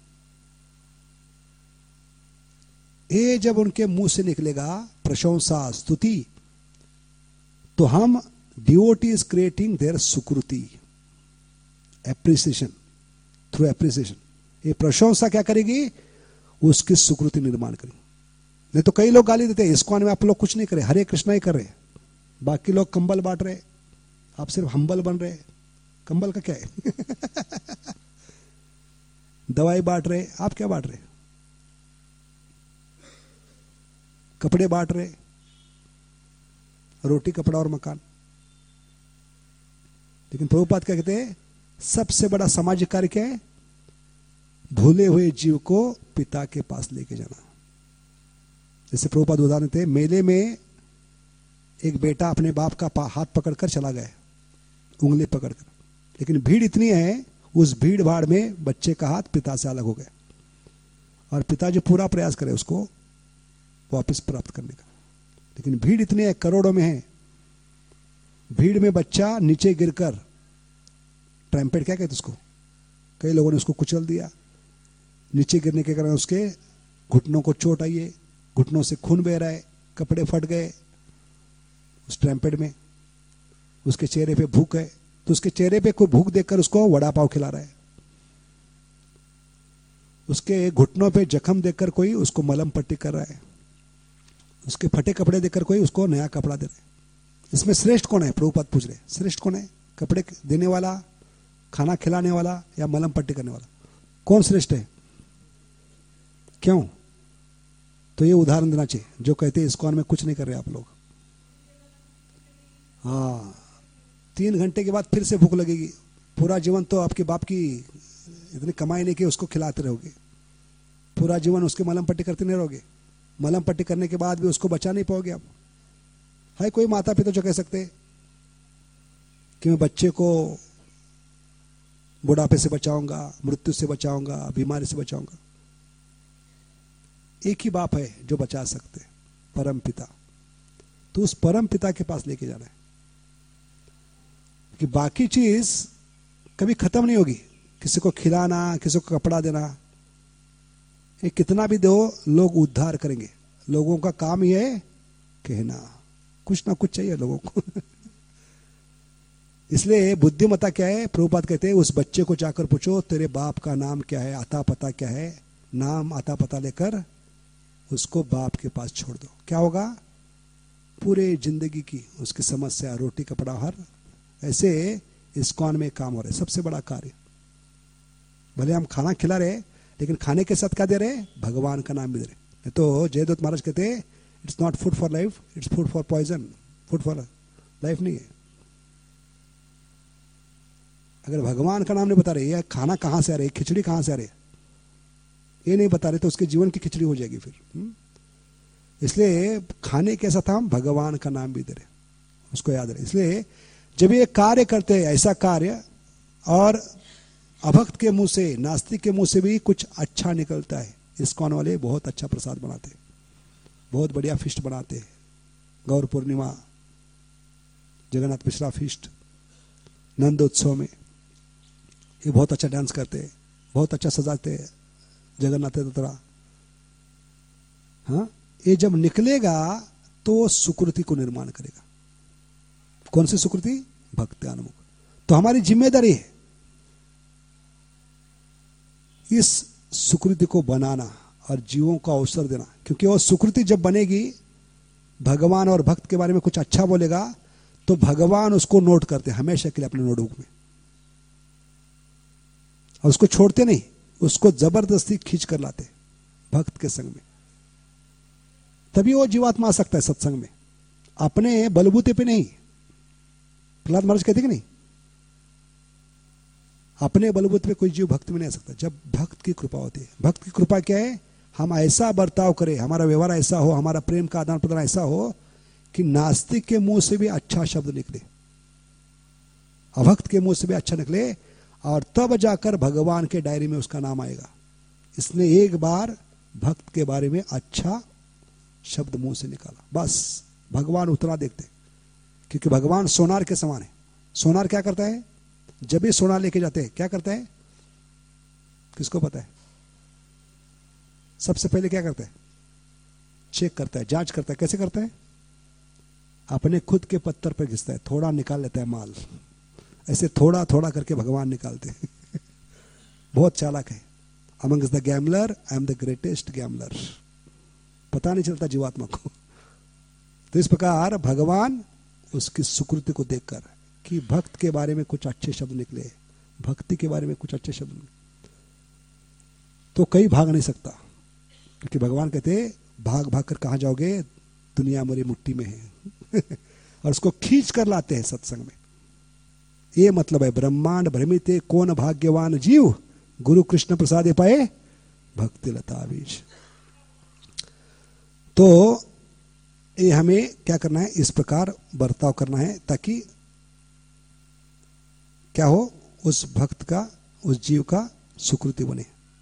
ये जब उनके मुंह से निकलेगा प्रशंसा, स्तुति, तो हम डिवोटी इज क्रिएटिंग देयर सुकृति, एप्रिसिएशन, थ्रू एप्रिसिएशन। ये प्रशंसा क्या करेगी? उसकी सुकृति निर्माण करेगी। नहीं तो कई लोग गाली देते हैं, इस्कॉन में आप लोग कुछ नहीं करे, हरे कृष्णा ही कर रहे, बाकी लोग कंबल बांट रहे, आप सिर्फ हम्बल बन रहे। कंबल का क्या है? दवाई बांट रहे, आप क्या बांट रहे? कपड़े बांट रहे, रोटी कपड़ा और मकान। लेकिन प्रभुपाद क्या कहते हैं? सबसे बड़ा सामाजिक कार्य क्या है? भूले हुए जीव को पिता के पास लेके जाना। जैसे प्रभुपाद उदाहरण थे, मेले में एक बेटा अपने बाप का हाथ पकड़कर चला गया, उंगली पकड़कर, लेकिन भीड़ इतनी है, उस भीड़ भाड़ में बच्चे का हाथ पिता से अलग हो गया, और पिता जो पूरा प्रयास करे उसको वापस प्राप्त करने का, लेकिन भीड़ इतनी है, करोड़ों में है। भीड़ में बच्चा नीचे गिरकर, ट्रैम्पेट क्या कहते उसको, कई लोगों ने उसको कुचल दिया। नीचे गिरने के कारण उसके घुटनों को चोट आई है, घुटनों से खून बह रहा है, कपड़े फट गए उस ट्रैम्पेट में, उसके चेहरे पे भूख है, तो उसके चेहरे पे कोई भूख देखकर उसको वड़ा पाव खिला रहा है। उसके घुटनों पे जख्म देखकर कोई उसको मलम पट्टी कर रहा है, उसके फटे कपड़े देखकर कोई उसको नया कपड़ा दे रहा है। इसमें श्रेष्ठ कौन है? प्रभुपाद पूछ रहे, श्रेष्ठ कौन है? कपड़े देने वाला, खाना खिलाने वाला, या मलम पट्टी करने वाला? कौन श्रेष्ठ है? क्यों? तो ये उदाहरण देना चाहिए जो कहते हैं इस्कॉन में कुछ नहीं कर रहे आप लोग। हाँ, 3 घंटे के बाद फिर से भूख लगेगी, पूरा जीवन तो आपके बाप की इतनी कमाई नहीं कि उसको खिलाते रहोगे, पूरा जीवन उसके मलम पट्टी करते नहीं रहोगे, मलम पट्टी करने के बाद भी उसको बचा नहीं पाओगे आप। है कोई माता पिता जो कह सकते कि मैं बच्चे को बुढ़ापे से बचाऊंगा, मृत्यु से बचाऊंगा, बीमारी से बचाऊंगा? एक ही बाप है जो बचा सकते, परम पिता। तो उस परम पिता के पास लेके जाना है कि बाकी चीज कभी खत्म नहीं होगी। किसी को खिलाना, किसी को कपड़ा देना, ये कितना भी दो, लोग उद्धार करेंगे। लोगों का काम ही है कहना, कुछ ना कुछ चाहिए लोगों को। इसलिए बुद्धिमत्ता क्या है, प्रभुपाद कहते हैं उस बच्चे को जाकर पूछो तेरे बाप का नाम क्या है, आता पता क्या है, नाम आता पता लेकर उसको बाप के पास छोड़ दो, क्या होगा, पूरे जिंदगी की उसकी समस्या, रोटी कपड़ा हर। ऐसे इस्कॉन में काम हो रहा है, सबसे बड़ा कार्य। भले हम खाना खिला रहे लेकिन खाने के साथ क्या दे रहे, भगवान का नाम भी दे रहे। तो जयदत्त महाराज कहते हैं it's not food for life, it's food for poison. Food for life नहीं है। अगर भगवान का नाम नहीं बता रहे, यह खाना कहां से आ रहा है, खिचड़ी कहां से आ रही है, ये नहीं बता रहे, तो उसके जीवन की खिचड़ी हो जाएगी फिर। इसलिए खाने के साथ हम भगवान का नाम भी दे रहे, उसको याद रहे। इसलिए जब ये कार्य करते हैं, ऐसा कार्य, और अभक्त के मुंह से, नास्तिक के मुंह से भी कुछ अच्छा निकलता है। इस्कॉन वाले बहुत अच्छा प्रसाद बनाते हैं, बहुत बढ़िया फिस्ट बनाते हैं। गौर पूर्णिमा, जगन्नाथ मिश्रा फिस्ट, नंदोत्सव में ये बहुत अच्छा डांस करते हैं, बहुत अच्छा सजाते हैं जगन्नाथ दत्तरा। हाँ, ये जब निकलेगा तो सुकृति को निर्माण करेगा। कौन सी सुकृति, भक्त्यानुमुख। तो हमारी जिम्मेदारी है इस सुकृति को बनाना और जीवों को अवसर देना, क्योंकि वो सुकृति जब बनेगी, भगवान और भक्त के बारे में कुछ अच्छा बोलेगा तो भगवान उसको नोट करते हमेशा के लिए अपने नोटबुक में, और उसको छोड़ते नहीं, उसको जबरदस्ती खींच कर लाते भक्त के संग में। तभी वो जीवात्मा आ सकता है सत्संग में, अपने बलबूते पे नहीं। प्रहलाद महाराज कहते कि नहीं, अपने बलबूते पे कोई जीव भक्त में नहीं आ सकता, जब भक्त की कृपा होती है। भक्त की कृपा क्या है, हम ऐसा बर्ताव करें, हमारा व्यवहार ऐसा हो, हमारा प्रेम का आदान प्रदान ऐसा हो कि नास्तिक के मुंह से भी अच्छा शब्द निकले, अभक्त के मुंह से भी अच्छा निकले, और तब जाकर भगवान के डायरी में उसका नाम आएगा, इसने एक बार भक्त के बारे में अच्छा शब्द मुंह से निकाला। बस भगवान उतना देखते, क्योंकि भगवान सोनार के समान है। सोनार क्या करता है, जब भी सोना लेके जाते हैं क्या करता है, किसको पता है, सबसे पहले क्या करता है, चेक करता है, जांच करता है। कैसे करता है, अपने खुद के पत्थर पर घिसता है, थोड़ा निकाल लेता है माल, ऐसे थोड़ा थोड़ा करके भगवान निकालते हैं। बहुत चालाक है। Amongst the gambler I am the greatest gambler, पता नहीं चलता जीवात्मा को। तो इस प्रकार भगवान उसकी सुकृति को देखकर कि भक्त के बारे में कुछ अच्छे शब्द निकले, भक्ति के बारे में कुछ अच्छे शब्द निकले, तो कहीं भाग नहीं सकता, क्योंकि भगवान कहते भाग भाग कर कहां जाओगे, दुनिया मेरी मुट्ठी में है। और उसको खींच कर लाते हैं सत्संग में। ये मतलब है, ब्रह्मांड भ्रमित कौन भाग्यवान जीव, गुरु कृष्ण प्रसाद पाए भक्ति लता बीज। तो ये हमें क्या करना है, इस प्रकार बर्ताव करना है, ताकि क्या हो, उस भक्त का, उस जीव का सुकृति बने।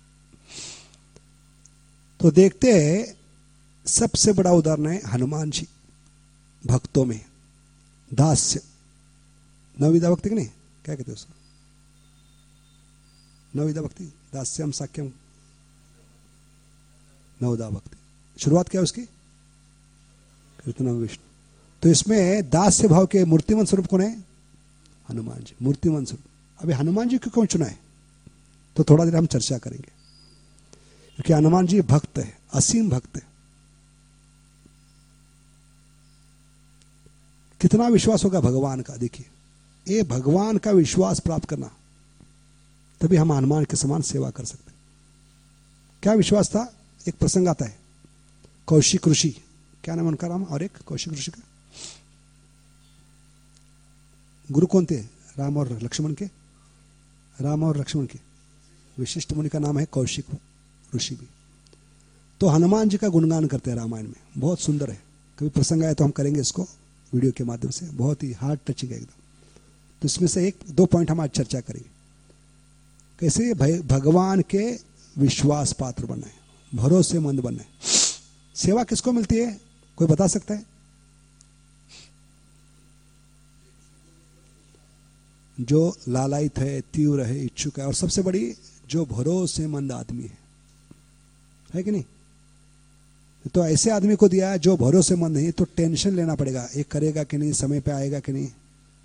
तो देखते हैं, सबसे बड़ा उदाहरण है हनुमान जी भक्तों में, दास्य, नवविधा भक्ति, नहीं क्या कहते हैं उसको, नवविधा भक्ति, दास्यम साक्यम नवदा भक्ति। शुरुआत क्या है उसकी, कीर्तनम विष्णु। तो इसमें दास्य भाव के मूर्तिमान स्वरूप कौन है, हनुमान जी, मूर्तिमान स्वरूप। अभी हनुमान जी को क्यों चुना है, तो थोड़ा देर हम चर्चा करेंगे, क्योंकि हनुमान जी भक्त है, असीम भक्त है। कितना विश्वास होगा भगवान का, देखिए, ये भगवान का विश्वास प्राप्त करना, तभी हम हनुमान के समान सेवा कर सकते। क्या विश्वास था, एक प्रसंग आता है, कौशिक ऋषि, क्या नाम उनका नाम, और एक कौशिक ऋषि का गुरु कौन थे, राम और लक्ष्मण के, राम और लक्ष्मण के विशिष्ट मुनि का नाम है कौशिक ऋषि भी। तो हनुमान जी का गुणगान करते हैं रामायण में, बहुत सुंदर है। कभी प्रसंग आया तो हम करेंगे इसको वीडियो के माध्यम से, बहुत ही हार्ट टचिंग है एकदम। तो इसमें से एक दो पॉइंट हम आज चर्चा करेंगे, कैसे भगवान के विश्वास पात्र बनना है, भरोसेमंद बनना है। सेवा किसको मिलती है, कोई बता सकता है, जो लालायित है, तीव्र है, इच्छुक है, और सबसे बड़ी जो भरोसेमंद आदमी है कि नहीं। तो ऐसे आदमी को दिया है जो भरोसेमंद नहीं, तो टेंशन लेना पड़ेगा, ये करेगा कि नहीं, समय पे आएगा कि नहीं।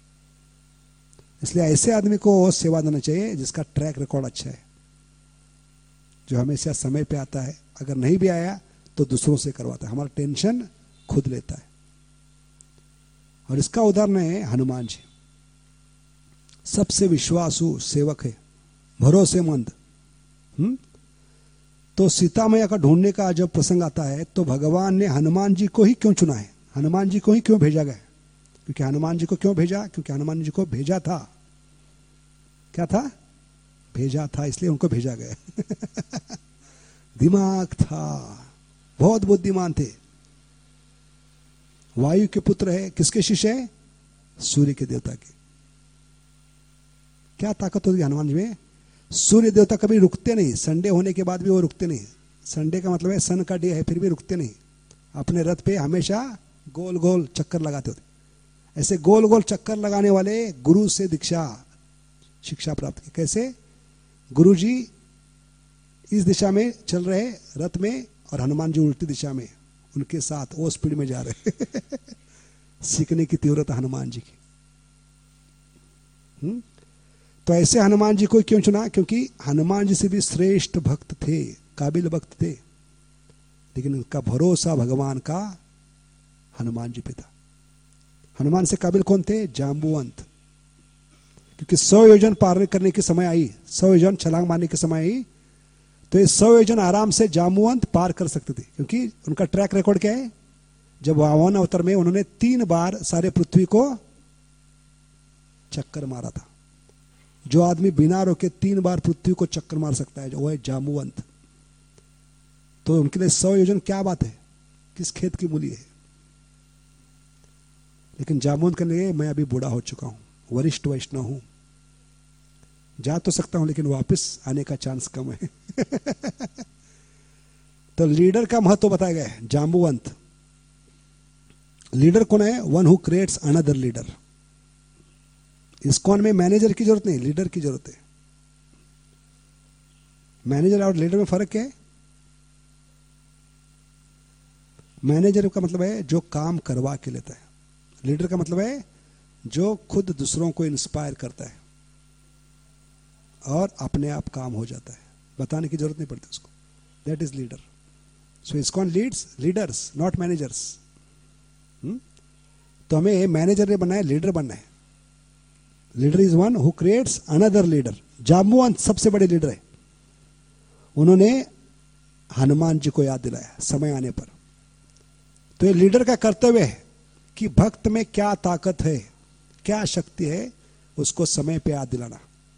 इसलिए ऐसे आदमी को सेवा देना चाहिए जिसका ट्रैक रिकॉर्ड अच्छा है, जो हमेशा समय पे आता है, अगर नहीं भी आया तो दूसरों से करवाता है, हमारा टेंशन खुद लेता है। और इसका उदाहरण है हनुमान जी, सबसे विश्वासु सेवक है, भरोसेमंद। तो सीता मैया का ढूंढने का जब प्रसंग आता है तो भगवान ने हनुमान जी को ही क्यों चुना है, हनुमान जी को ही क्यों भेजा गया? क्योंकि हनुमान जी को क्यों भेजा? क्योंकि हनुमान जी को भेजा था, क्या था? भेजा था, इसलिए उनको भेजा गया। दिमाग था, बहुत बुद्धिमान थे, वायु के पुत्र है, किसके शिष्य है? सूर्य के देवता के। क्या ताकत होगी हनुमान जी में? सूर्य देवता कभी रुकते नहीं, संडे होने के बाद भी वो रुकते नहीं। संडे का मतलब है सन का डे है, फिर भी रुकते नहीं, अपने रथ पे हमेशा गोल गोल चक्कर लगाते होते। ऐसे गोल गोल चक्कर लगाने वाले गुरु से दीक्षा शिक्षा प्राप्त की। कैसे? गुरु जी इस दिशा में चल रहे रथ में और हनुमान जी उल्टी दिशा में, उनके साथ वो स्पीड में जा रहे। सीखने की तीव्रता हनुमान जी की। तो ऐसे हनुमान जी को क्यों चुना? क्योंकि हनुमान जी से भी श्रेष्ठ भक्त थे, काबिल भक्त थे, लेकिन उनका भरोसा भगवान का हनुमान जी पे था। हनुमान से काबिल कौन थे? जाम्बुवंत। क्योंकि 100 योजन पार करने की समय आई, 100 योजन छलांग मारने की समय आई, तो ये 100 योजन आराम से जाम्बुवंत पार कर सकते थे। क्योंकि उनका ट्रैक रिकॉर्ड क्या है? जब वामन अवतार में उन्होंने 3 बार सारे पृथ्वी को चक्कर मारा था। जो आदमी बिना रोके 3 बार पृथ्वी को चक्कर मार सकता है, जो वो है जाम्बुवंत। तो उनके लिए 100 योजन क्या बात है, किस खेत की मूली है। लेकिन जाम्बुवंत के लिए मैं अभी बूढ़ा हो चुका हूं, वरिष्ठ वैष्णव हूं, जा तो सकता हूं लेकिन वापस आने का चांस कम है। तो लीडर का महत्व बताया गया है। जाम्बुवंत लीडर कौन है? One who creates another leader. ISKCON में मैनेजर की जरूरत नहीं, लीडर की जरूरत है। मैनेजर और लीडर में फर्क क्या है? मैनेजर का मतलब है जो काम करवा के लेता है, लीडर का मतलब है जो खुद दूसरों को इंस्पायर करता है और अपने आप काम हो जाता है, बताने की जरूरत नहीं पड़ती उसको। That is leader. So ISKCON leads leaders, not managers. तो हमें मैनेजर नहीं बनना है, लीडर बनना है। Leader is one who creates another leader. Jambuvant सबसे बड़े लीडर है। उन्होंने हनुमान जी को याद दिलाया समय आने पर। तो ये लीडर का कर्तव्य है कि भक्त में क्या ताकत है, क्या शक्ति है, उसको समय पे याद दिलाना।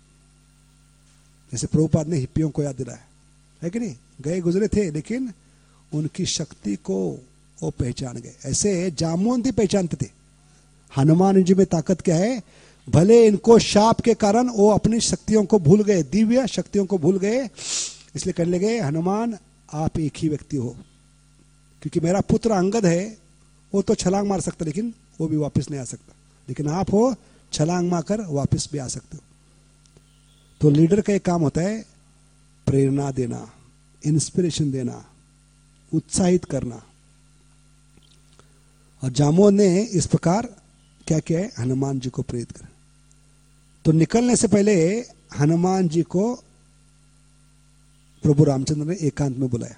जैसे प्रभुपाद ने हिप्पियों को याद दिलाया है कि नहीं? गए गुजरे थे लेकिन उनकी शक्ति को वो पहचान गए। ऐसे जाम्बुवंत ही पहचानते थे हनुमान जी में ताकत क्या है। भले इनको शाप के कारण वो अपनी शक्तियों को भूल गए, दिव्य शक्तियों को भूल गए, इसलिए कहने लगे हनुमान आप एक ही व्यक्ति हो, क्योंकि मेरा पुत्र अंगद है, वो तो छलांग मार सकता लेकिन वो भी वापस नहीं आ सकता, लेकिन आप हो छलांग मारकर वापस भी आ सकते हो। तो लीडर का एक काम होता है प्रेरणा देना, इंस्पिरेशन देना, उत्साहित करना। और जाम्बुवंत ने इस प्रकार क्या किया है? हनुमान जी को प्रेरित कर। तो निकलने से पहले हनुमान जी को प्रभु रामचंद्र ने एकांत में बुलाया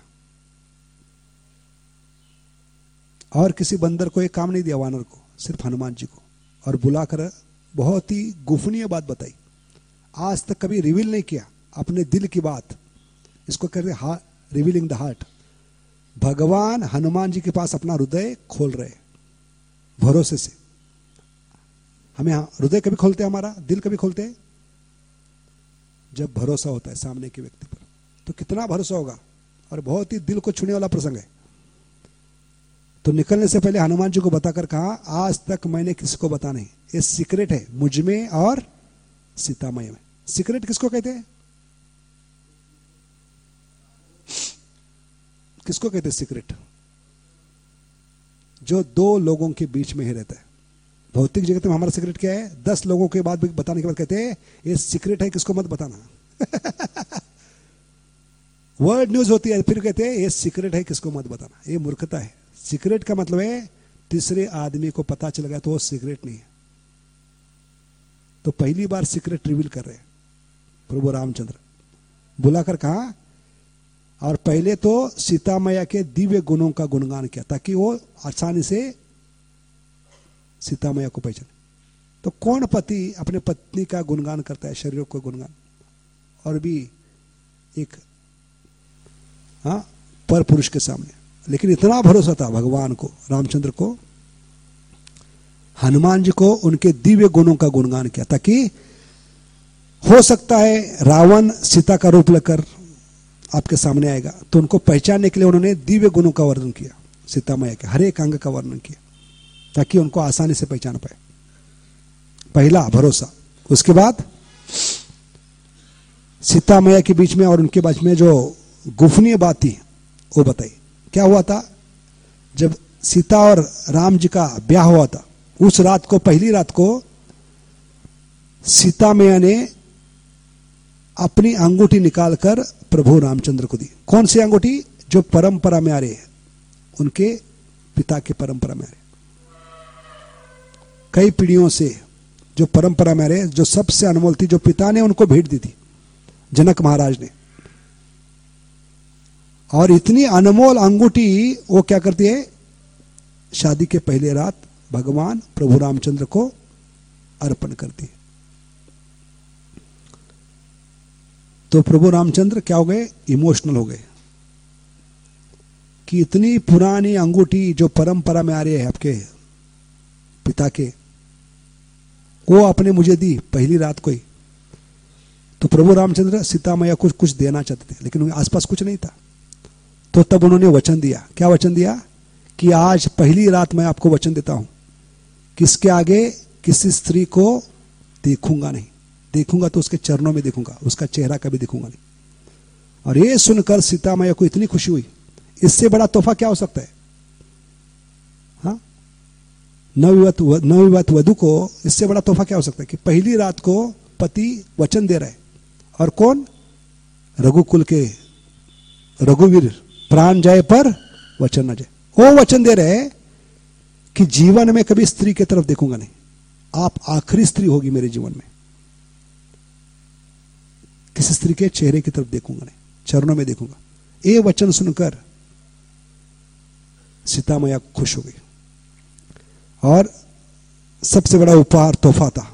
और किसी बंदर को एक काम नहीं दिया, वानर को, सिर्फ हनुमान जी को, और बुलाकर बहुत ही गोपनीय बात बताई। आज तक कभी रिवील नहीं किया अपने दिल की बात। इसको कहते हैं रिवीलिंग द हार्ट। भगवान हनुमान जी के पास अपना हृदय खोल रहे भरोसे से। हमें हृदय कभी खोलते हैं, हमारा दिल कभी खोलते हैं जब भरोसा होता है सामने के व्यक्ति पर। तो कितना भरोसा होगा, और बहुत ही दिल को छूने वाला प्रसंग है। तो निकलने से पहले हनुमान जी को बताकर कहा आज तक मैंने किसी को बता नहीं, ये सीक्रेट है मुझ में और सीता मैया में। सीक्रेट किसको कहते हैं? किसको कहते हैं सीक्रेट? जो 2 लोगों के बीच में ही रहता है। भौतिक जगत में हमारा सीक्रेट क्या है? 10 लोगों के बाद बताने के बाद कहते हैं ये सीक्रेट है, किसको मत बताना। वर्ल्ड न्यूज होती है, फिर कहते हैं ये सीक्रेट है, किसको मत बताना, ये मूर्खता है। सीक्रेट का मतलब है तीसरे आदमी को पता चल गया तो वो सीक्रेट नहीं है। तो पहली बार सीक्रेट रिवील कर रहे हैं प्रभु रामचंद्र, बुलाकर कहा, और पहले तो सीता मैया के दिव्य गुणों का गुणगान किया ताकि वो आसानी से सीता मैया को पहचाने। तो कौन पति अपने पत्नी का गुणगान करता है, शरीर को गुणगान, और भी एक पर पुरुष के सामने। लेकिन इतना भरोसा था भगवान को, रामचंद्र को, हनुमान जी को उनके दिव्य गुणों का गुणगान किया ताकि हो सकता है रावण सीता का रूप लेकर आपके सामने आएगा, तो उनको पहचानने के लिए उन्होंने दिव्य गुणों का वर्णन किया, सीता मैया के हर एक अंग का वर्णन किया ताकि उनको आसानी से पहचान पाए। पहला भरोसा। उसके बाद सीता मैया के बीच में और उनके बीच में जो गोपनीय बात थी वो बताई। क्या हुआ था, जब सीता और राम जी का ब्याह हुआ था, उस रात को, पहली रात को सीता मैया ने अपनी अंगूठी निकालकर प्रभु रामचंद्र को दी। कौन सी अंगूठी? जो परंपरा में आ रही है, उनके पिता की परंपरा में आ रही, कई पीढ़ियों से जो परंपरा में आ रहे, जो सबसे अनमोल थी, जो पिता ने उनको भेंट दी थी, जनक महाराज ने। और इतनी अनमोल अंगूठी वो क्या करती है, शादी के पहले रात भगवान प्रभु रामचंद्र को अर्पण करती है। तो प्रभु रामचंद्र क्या हो गए, इमोशनल हो गए कि इतनी पुरानी अंगूठी जो परंपरा में आ रही है आपके पिता के, वो आपने मुझे दी पहली रात को ही। तो प्रभु रामचंद्र सीता मैया को कुछ देना चाहते थे, लेकिन आसपास कुछ नहीं था। तो तब उन्होंने वचन दिया। क्या वचन दिया? कि आज पहली रात मैं आपको वचन देता हूं, किसके आगे किसी स्त्री को देखूंगा नहीं, देखूंगा तो उसके चरणों में देखूंगा, उसका चेहरा कभी देखूंगा नहीं। और ये सुनकर सीता मैया को इतनी खुशी हुई, इससे बड़ा तोहफा क्या हो सकता है? हाँ, नवविवाहित वधू को इससे बड़ा तोहफा क्या हो सकता है कि पहली रात को पति वचन दे रहा है, और कौन? रघुकुल के रघुवीर, प्राण जाए पर वचन न जाए। वो वचन दे रहे कि जीवन में कभी स्त्री की तरफ देखूंगा नहीं, आप आखिरी स्त्री होगी मेरे जीवन में, किसी स्त्री के चेहरे की तरफ देखूंगा नहीं, चरणों में देखूंगा। ये वचन सुनकर सीता मैया खुश हो गई, और सबसे बड़ा उपहार तोहफा था।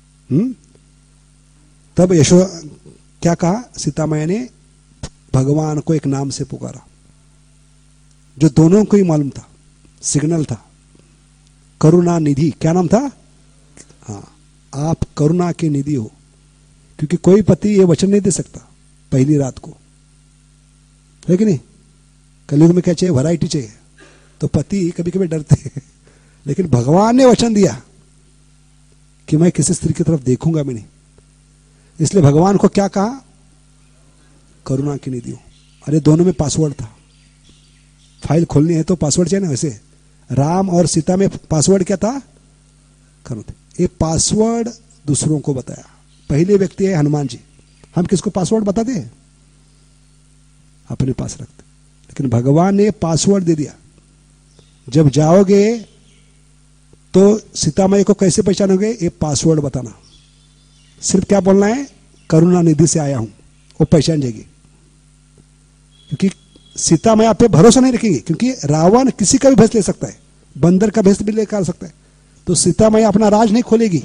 तब यशो क्या कहा, सीता मैया ने भगवान को एक नाम से पुकारा जो दोनों को ही मालूम था, सिग्नल था, करुणा निधि। क्या नाम था? हाँ, आप करुणा की निधि हो। क्योंकि कोई पति ये वचन नहीं दे सकता पहली रात को, है कि नहीं? कलयुग में क्या चाहिए? वैरायटी चाहिए। तो पति कभी कभी डरते हैं, लेकिन भगवान ने वचन दिया कि मैं किसी स्त्री की तरफ देखूंगा भी नहीं। इसलिए भगवान को क्या कहा? करुणा की निधि हो। अरे दोनों में पासवर्ड था, फाइल खोलनी है तो पासवर्ड चाहिए ना। वैसे राम और सीता में पासवर्ड क्या था? करुणा। ये पासवर्ड दूसरों को बताया। पहले व्यक्ति है हनुमान जी, हम किसको पासवर्ड बताते हैं? अपने पास रखते। लेकिन भगवान ने पासवर्ड दे दिया, जब जाओगे तो सीता मैया को कैसे पहचानोगे? ये पासवर्ड बताना। सिर्फ क्या बोलना है? करुणा निधि से आया हूं, वो पहचान जाएगी। क्योंकि सीता मैया पे भरोसा नहीं रखेगी, क्योंकि रावण किसी का भी भेष ले सकता है, बंदर का भेष भी लेकर आ सकता है। तो सीता मैया अपना राज नहीं खोलेगी,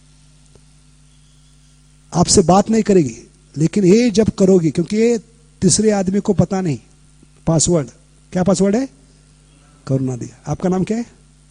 आपसे बात नहीं करेगी। लेकिन ये जब करोगी, क्योंकि ये तीसरे आदमी को पता नहीं, पासवर्ड क्या पासवर्ड है? करुणा दिया। आपका नाम क्या है?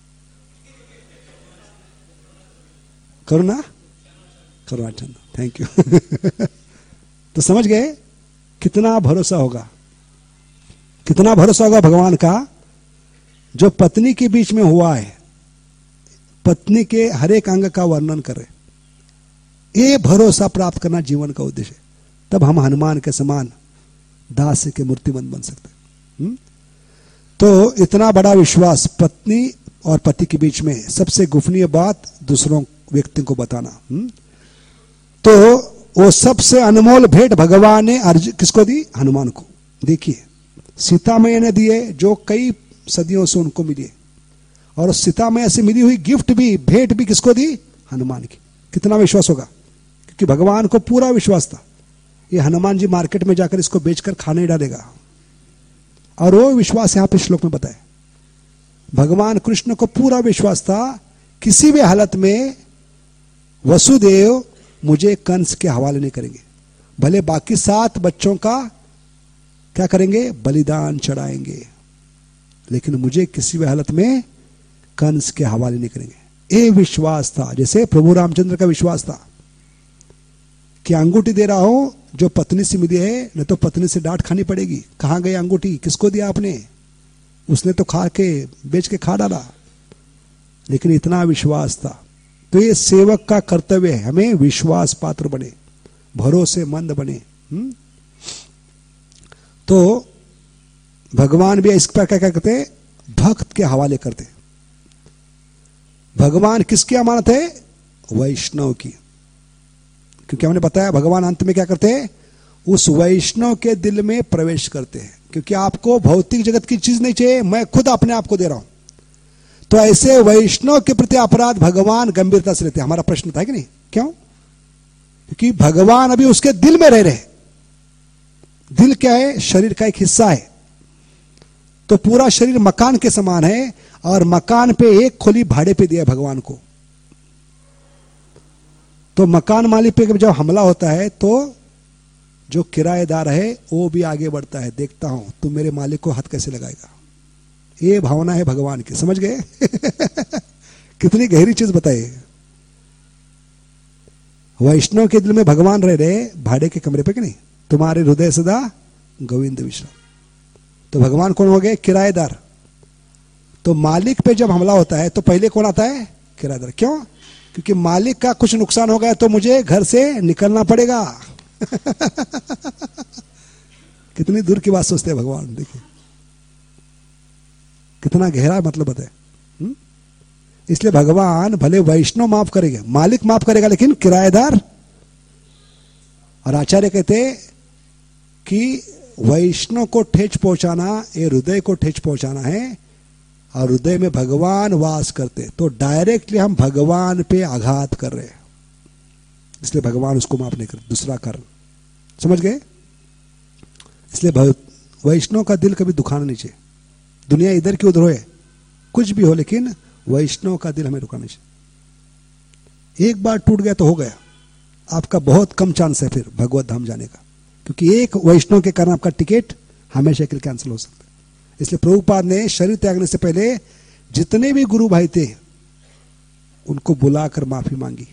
करुणा, करुणाचंद। Thank you. तो समझ गए कितना भरोसा होगा, कितना भरोसा होगा भगवान का, जो पत्नी के बीच में हुआ है, पत्नी के हर एक अंग का वर्णन करे। ये भरोसा प्राप्त करना जीवन का उद्देश्य है। तब हम हनुमान के समान दास के मूर्तिमंत बन सकते हैं। तो इतना बड़ा विश्वास, पत्नी और पति के बीच में सबसे गोपनीय बात दूसरों व्यक्ति को बताना। तो वो सबसे अनमोल भेंट भगवान ने किसको दी? हनुमान को। देखिए, सीता मैया ने दिए जो कई सदियों से उनको मिली, और सीता मैया से मिली हुई गिफ्ट भी, भेंट भी किसको दी? हनुमान की। कितना विश्वास होगा, क्योंकि भगवान को पूरा विश्वास था ये हनुमान जी मार्केट में जाकर इसको बेचकर खाने ही डालेगा, और वो विश्वास यहां पे श्लोक में बताए। भगवान कृष्ण को पूरा विश्वास था किसी भी हालत में वसुदेव मुझे कंस के हवाले नहीं करेंगे, भले बाकी 7 बच्चों का क्या करेंगे? बलिदान चढ़ाएंगे, लेकिन मुझे किसी भी हालत में कंस के हवाले नहीं करेंगे। ये विश्वास था, जैसे प्रभु रामचंद्र का विश्वास था कि अंगूठी दे रहा हूं जो पत्नी से मिली है, नहीं तो पत्नी से डांट खानी पड़ेगी। कहां गई अंगूठी, किसको दिया आपने? उसने तो खा के बेच के खा डाला, लेकिन इतना विश्वास था। तो ये सेवक का कर्तव्य है, हमें विश्वास पात्र बने, भरोसेमंद बने। तो भगवान भी इस पर क्या करते? भक्त के हवाले करते। भगवान किसकी अमानत है? वैष्णव की। क्योंकि हमने बताया भगवान अंत में क्या करते हैं? उस वैष्णव के दिल में प्रवेश करते हैं, क्योंकि आपको भौतिक जगत की चीज नहीं चाहिए, मैं खुद अपने आप को दे रहा हूं। तो ऐसे वैष्णव के प्रति अपराध भगवान गंभीरता से लेते हैं। हमारा प्रश्न था कि नहीं? क्यों? क्योंकि भगवान अभी उसके दिल में रह रहे। दिल क्या है? शरीर का एक हिस्सा है। तो पूरा शरीर मकान के समान है, और मकान पे एक खोली भाड़े पे दिया है भगवान को। तो मकान मालिक पे जब हमला होता है तो जो किराएदार है वो भी आगे बढ़ता है, देखता हूं तुम मेरे मालिक को हाथ कैसे लगाएगा। ये भावना है भगवान की, समझ गए? कितनी गहरी चीज बताइए। वैष्णव के दिल में भगवान रह रहे भाड़े के कमरे पे कि नहीं? तुम्हारे हृदय सदा गोविंद विश्राम। तो भगवान कौन हो गए? किराएदार। तो मालिक पे जब हमला होता है तो पहले कौन आता है? किराएदार। क्यों? क्योंकि मालिक का कुछ नुकसान हो गया तो मुझे घर से निकलना पड़ेगा। कितनी दूर की बात सोचते हैं भगवान, देखिए कितना गहरा मतलब बताए। इसलिए भगवान भले वैष्णव माफ करेगा, मालिक माफ करेगा, लेकिन किराएदार। और आचार्य कहते कि वैष्णव को ठेच पहुंचाना ये हृदय को ठेच पहुंचाना है, और हृदय में भगवान वास करते। तो डायरेक्टली हम भगवान पे आघात कर रहे हैं, इसलिए भगवान उसको माफ नहीं करते। दूसरा कारण समझ गए? इसलिए वैष्णव का दिल कभी दुखाना नहीं चाहिए। दुनिया इधर की उधर हो, कुछ भी हो, लेकिन वैष्णव का दिल हमें दुखाना नहीं चाहिए। एक बार टूट गया तो हो गया, आपका बहुत कम चांस है फिर भगवत धाम जाने का, क्योंकि एक वैष्णव के कारण आपका टिकट हमेशा के लिए कैंसिल हो सकता है। इसलिए प्रभुपाद ने शरीर त्यागने से पहले जितने भी गुरु भाई थे उनको बुलाकर माफी मांगी,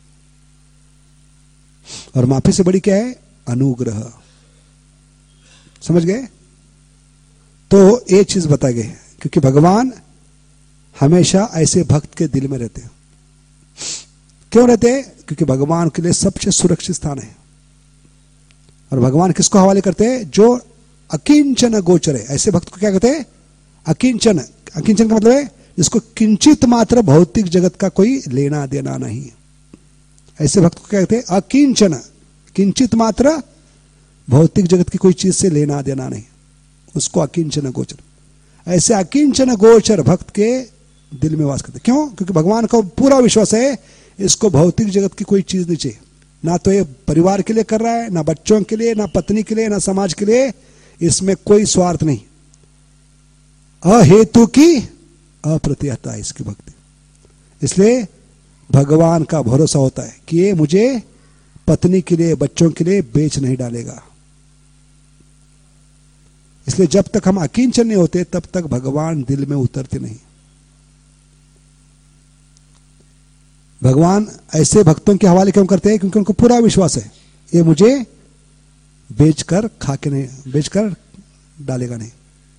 और माफी से बड़ी क्या है? अनुग्रह। समझ गए? तो एक चीज बता गए, क्योंकि भगवान हमेशा ऐसे भक्त के दिल में रहते हैं। क्यों रहते हैं? क्योंकि भगवान के लिए सबसे सुरक्षित स्थान है। और भगवान किसको हवाले करते हैं? जो अकिंचन गोचर है। ऐसे भक्त को क्या कहते हैं? अकिंचन। अकिंचन का मतलब है जिसको किंचित मात्र भौतिक जगत का कोई लेना देना नहीं। ऐसे भक्त को क्या कहते हैं? अकिंचन। किंचित मात्र भौतिक जगत की कोई चीज से लेना देना नहीं, उसको अकिंचन गोचर। ऐसे अकिंचन गोचर भक्त के दिल में वास करते। क्यों? क्योंकि भगवान का पूरा विश्वास है इसको भौतिक जगत की कोई चीज नहीं चाहिए। ना तो ये परिवार के लिए कर रहा है, ना बच्चों के लिए, ना पत्नी के लिए, ना समाज के लिए। इसमें कोई स्वार्थ नहीं, अहेतु की अप्रतिहता है इसकी भक्ति। इसलिए भगवान का भरोसा होता है कि ये मुझे पत्नी के लिए, बच्चों के लिए बेच नहीं डालेगा। इसलिए जब तक हम अकिंचन नहीं होते तब तक भगवान दिल में उतरते नहीं। भगवान ऐसे भक्तों के हवाले क्यों करते हैं? क्योंकि उनको पूरा विश्वास है ये मुझे बेचकर खा के नहीं, बेचकर डालेगा नहीं।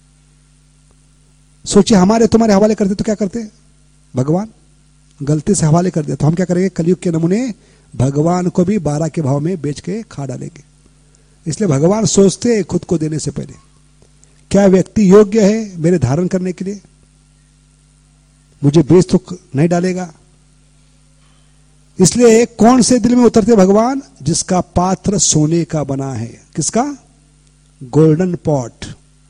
सोचिए हमारे तुम्हारे हवाले करते तो क्या करते? भगवान गलती से हवाले कर दिया तो हम क्या करेंगे? कलयुग के नमूने भगवान को भी 12 के भाव में बेच के खा डालेंगे। इसलिए भगवान सोचते हैं खुद को देने से पहले क्या व्यक्ति योग्य है मेरे धारण करने के लिए, मुझे बेच तो नहीं डालेगा। इसलिए कौन से दिल में उतरते भगवान? जिसका पात्र सोने का बना है। किसका? गोल्डन पॉट,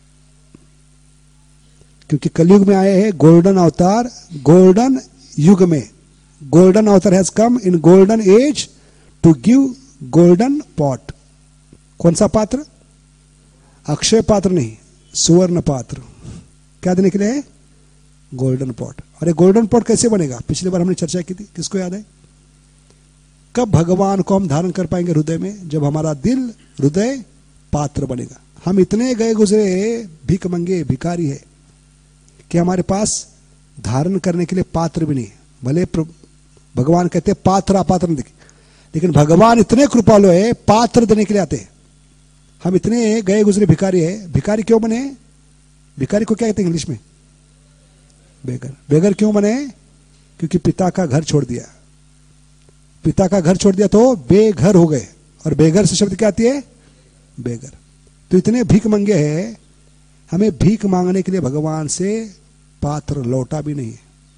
क्योंकि कलयुग में आए हैं गोल्डन अवतार, गोल्डन युग में। Golden avatar has come in golden age to give golden pot. कौन सा पात्र? अक्षय पात्र नहीं, सुवर्ण पात्र। क्या देने के लिए है? Golden pot. अरे गोल्डन पॉट कैसे बनेगा? पिछली बार हमने चर्चा की थी, किसको याद है? कब भगवान को हम धारण कर पाएंगे हृदय में? जब हमारा दिल हृदय पात्र बनेगा। हम इतने गए गुजरे भीख मंगे भिखारी है कि हमारे पास धारण करने के लिए पात्र भी नहीं है। भले भगवान कहते हैं पात्र अपात्र नहीं, लेकिन भगवान इतने कृपालु है, पात्र देने के लिए आते हैं। हम इतने गए गुजरे भिखारी है। भिखारी क्यों बने? भिखारी को क्या कहते हैं इंग्लिश में? बेगर। बेगर क्यों बने? क्योंकि पिता का घर छोड़ दिया। पिता का घर छोड़ दिया तो बेघर हो गए, और बेघर से शब्द क्या आती है? बेगर। तो इतने भीख मंगे हैं, हमें भीख मांगने के लिए भगवान से पात्र लौटा भी नहीं है।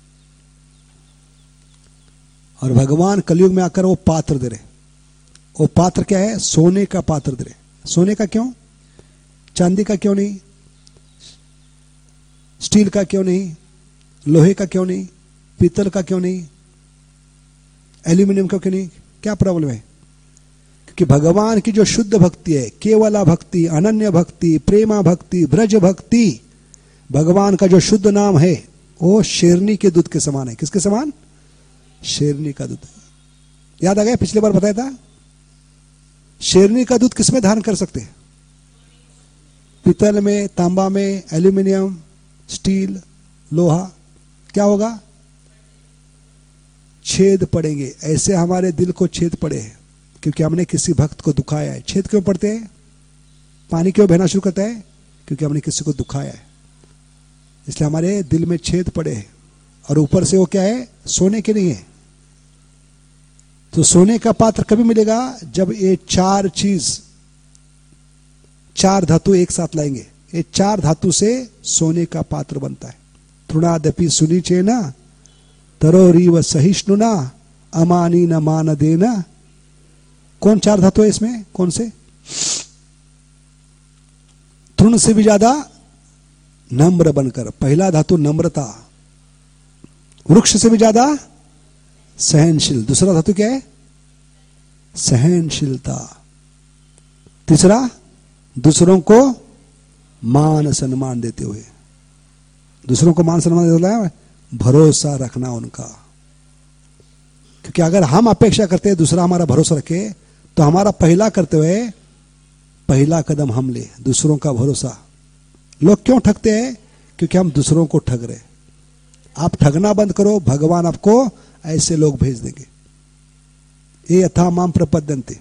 और भगवान कलयुग में आकर वो पात्र दे रहे। वो पात्र क्या है? सोने का पात्र दे रहे। सोने का क्यों? चांदी का क्यों नहीं? स्टील का क्यों नहीं? लोहे का क्यों नहीं? पीतल का क्यों नहीं? एल्यूमिनियम का क्यों नहीं? क्या प्रॉब्लम है? क्योंकि भगवान की जो शुद्ध भक्ति है, केवला भक्ति, अनन्य भक्ति, प्रेमा भक्ति, ब्रज भक्ति, भगवान का जो शुद्ध नाम है वो शेरनी के दूध के समान है। किसके समान? शेरनी का दूध। याद आ गया? पिछले बार बताया था। शेरनी का दूध किसमें धारण कर सकते हैं? पीतल में, तांबा में, एल्यूमिनियम, स्टील, लोहा। क्या होगा? छेद पड़ेंगे। ऐसे हमारे दिल को छेद पड़े हैं क्योंकि हमने किसी भक्त को दुखाया है। छेद क्यों पड़ते हैं? पानी क्यों बहना शुरू करता है? क्योंकि हमने किसी को दुखाया है, इसलिए हमारे दिल में छेद पड़े हैं। और ऊपर से वो क्या है? सोने के नहीं है। तो सोने का पात्र कभी मिलेगा? जब ये चार चीज, चार धातु एक साथ लाएंगे। ये चार धातु से सोने का पात्र बनता है। तृणादपि सुनिचेना तरोरीव सहिष्णुना अमानी न मान देना। कौन चार धातु है इसमें? कौन से? तृण से भी ज्यादा नम्र बनकर, पहला धातु नम्रता। वृक्ष से भी ज्यादा सहनशील, दूसरा धातु क्या है? सहनशीलता। तीसरा, दूसरों को मान सम्मान देते हुए। दूसरों को मान सम्मान देते हुए भरोसा रखना उनका। क्योंकि अगर हम अपेक्षा करते हैं दूसरा हमारा भरोसा रखे, तो हमारा पहला करते हुए पहला कदम हम ले, दूसरों का भरोसा। लोग क्यों ठगते हैं? क्योंकि हम दूसरों को ठग रहे। आप ठगना बंद करो, भगवान आपको ऐसे लोग भेज देंगे। ये यथा माम प्रपद्यन्ते।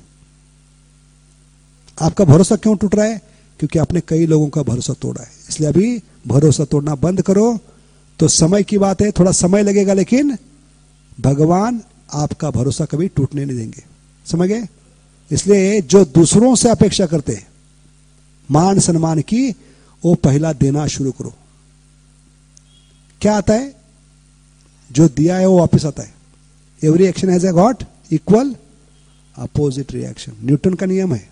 आपका भरोसा क्यों टूट रहा है? क्योंकि आपने कई लोगों का भरोसा तोड़ा है। इसलिए अभी भरोसा तोड़ना बंद करो। तो समय की बात है, थोड़ा समय लगेगा, लेकिन भगवान आपका भरोसा कभी टूटने नहीं देंगे। समझ गए? इसलिए जो दूसरों से अपेक्षा करते हैं मान सम्मान की, वो पहला देना शुरू करो। क्या आता है? जो दिया है वो वापस आता है। Every action has a got equal opposite reaction. Newton का नियम है।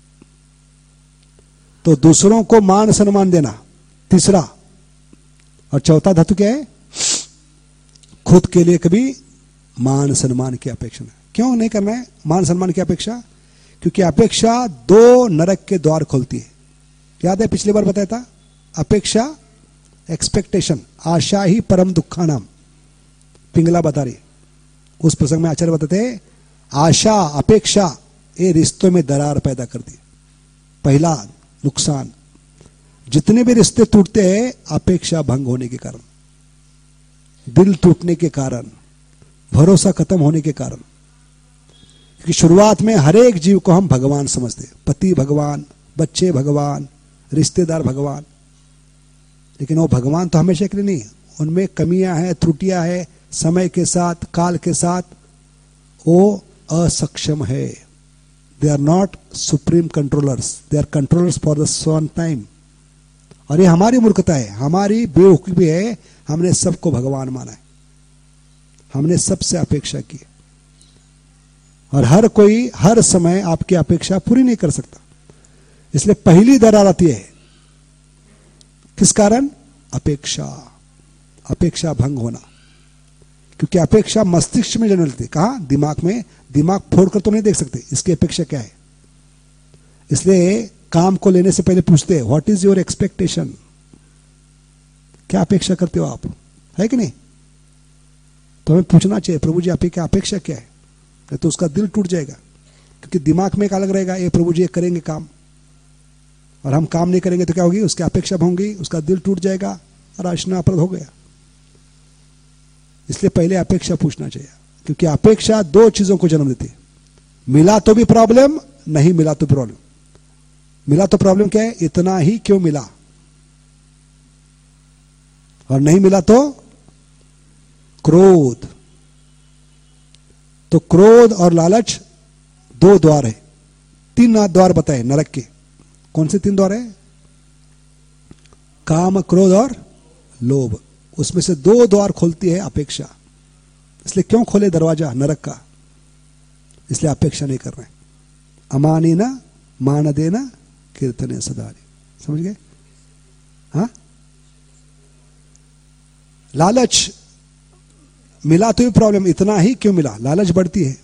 तो दूसरों को मान सम्मान देना तीसरा। और चौथा धातु क्या है? खुद के लिए कभी मान सम्मान की अपेक्षा नहीं। क्यों नहीं करना है मान सम्मान की अपेक्षा? क्योंकि अपेक्षा दो नरक के द्वार खोलती है। याद है पिछली बार बताया था? अपेक्षा, एक्सपेक्टेशन, आशा ही परम दुखा नाम। पिंगला बता रही। उस प्रसंग में आचार्य बताते हैं आशा, अपेक्षा ये रिश्तों में दरार पैदा करती है। पहला नुकसान, जितने भी रिश्ते टूटते हैं अपेक्षा भंग होने के कारण, दिल टूटने के कारण, भरोसा खत्म होने के कारण। क्योंकि शुरुआत में हर एक जीव को हम भगवान समझते, पति भगवान, बच्चे भगवान, रिश्तेदार भगवान। लेकिन वो भगवान तो हमेशा के लिए नहीं, उनमें कमियां हैं, त्रुटियां हैं। समय के साथ, काल के साथ वो असक्षम है। They are not supreme controllers, they are controllers for the some time. और ये हमारी मूर्खता है, हमारी बेवकूफी है। हमने सबको भगवान माना है, हमने सबसे अपेक्षा की। और हर कोई हर समय आपकी अपेक्षा पूरी नहीं कर सकता। इसलिए पहली दरार आती है किस कारण? अपेक्षा, अपेक्षा भंग होना। क्योंकि अपेक्षा मस्तिष्क में जन्म लेती है। कहां? दिमाग में। दिमाग फोड़कर तो नहीं देख सकते इसकी अपेक्षा क्या है। इसलिए काम को लेने से पहले पूछते हैं व्हाट इज योर एक्सपेक्टेशन, क्या अपेक्षा करते हो आप, है कि नहीं? तो हमें पूछना चाहिए प्रभु जी आपकी क्या अपेक्षा क्या है, नहीं तो उसका दिल टूट जाएगा। क्योंकि दिमाग में एक अलग रहेगा, ये प्रभु जी करेंगे काम, और हम काम नहीं करेंगे तो क्या होगी? उसकी अपेक्षा होंगी, उसका दिल टूट जाएगा और आशना अपराध हो गया। इसलिए पहले अपेक्षा पूछना चाहिए, क्योंकि अपेक्षा दो चीजों को जन्म देती है। मिला तो भी प्रॉब्लम, नहीं मिला तो प्रॉब्लम। मिला तो प्रॉब्लम क्या है? इतना ही क्यों मिला, और नहीं मिला तो क्रोध। तो क्रोध और लालच दो द्वार है, तीन द्वार बताए नरक के। कौन से तीन द्वार है? काम, क्रोध और लोभ। उसमें से दो द्वार खोलती है अपेक्षा। इसलिए क्यों खोले दरवाजा नरक का? इसलिए अपेक्षा नहीं कर रहे। अमानी ना मान देना कीर्तने सदारी। समझ गए? हाँ, लालच मिला तो भी प्रॉब्लम, इतना ही क्यों मिला, लालच बढ़ती है।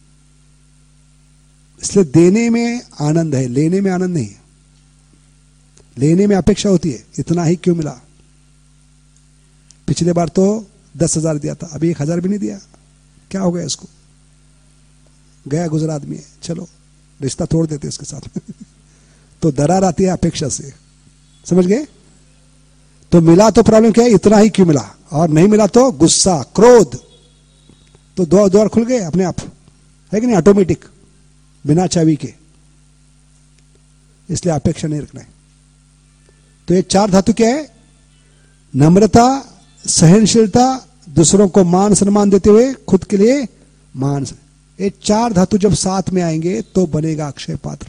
इसलिए देने में आनंद है, लेने में आनंद नहीं है। लेने में अपेक्षा होती है, इतना ही क्यों मिला। पिछले बार तो 10,000 दिया था, अभी 1,000 भी नहीं दिया, क्या हो गया इसको? गया गुजरा आदमी है, चलो रिश्ता तोड़ देते इसके साथ। तो दरार आती है अपेक्षा से। समझ गए? तो मिला तो प्रॉब्लम क्या है? इतना ही क्यों मिला, और नहीं मिला तो गुस्सा, क्रोध। तो दो द्वार खुल गए अपने आप, है कि नहीं? ऑटोमेटिक, बिना चाबी के। इसलिए अपेक्षा नहीं रखना है। तो ये चार धातु क्या है? नम्रता, सहनशीलता, दूसरों को मान सम्मान देते हुए खुद के लिए मान। ये चार धातु जब साथ में आएंगे तो बनेगा अक्षय पात्र,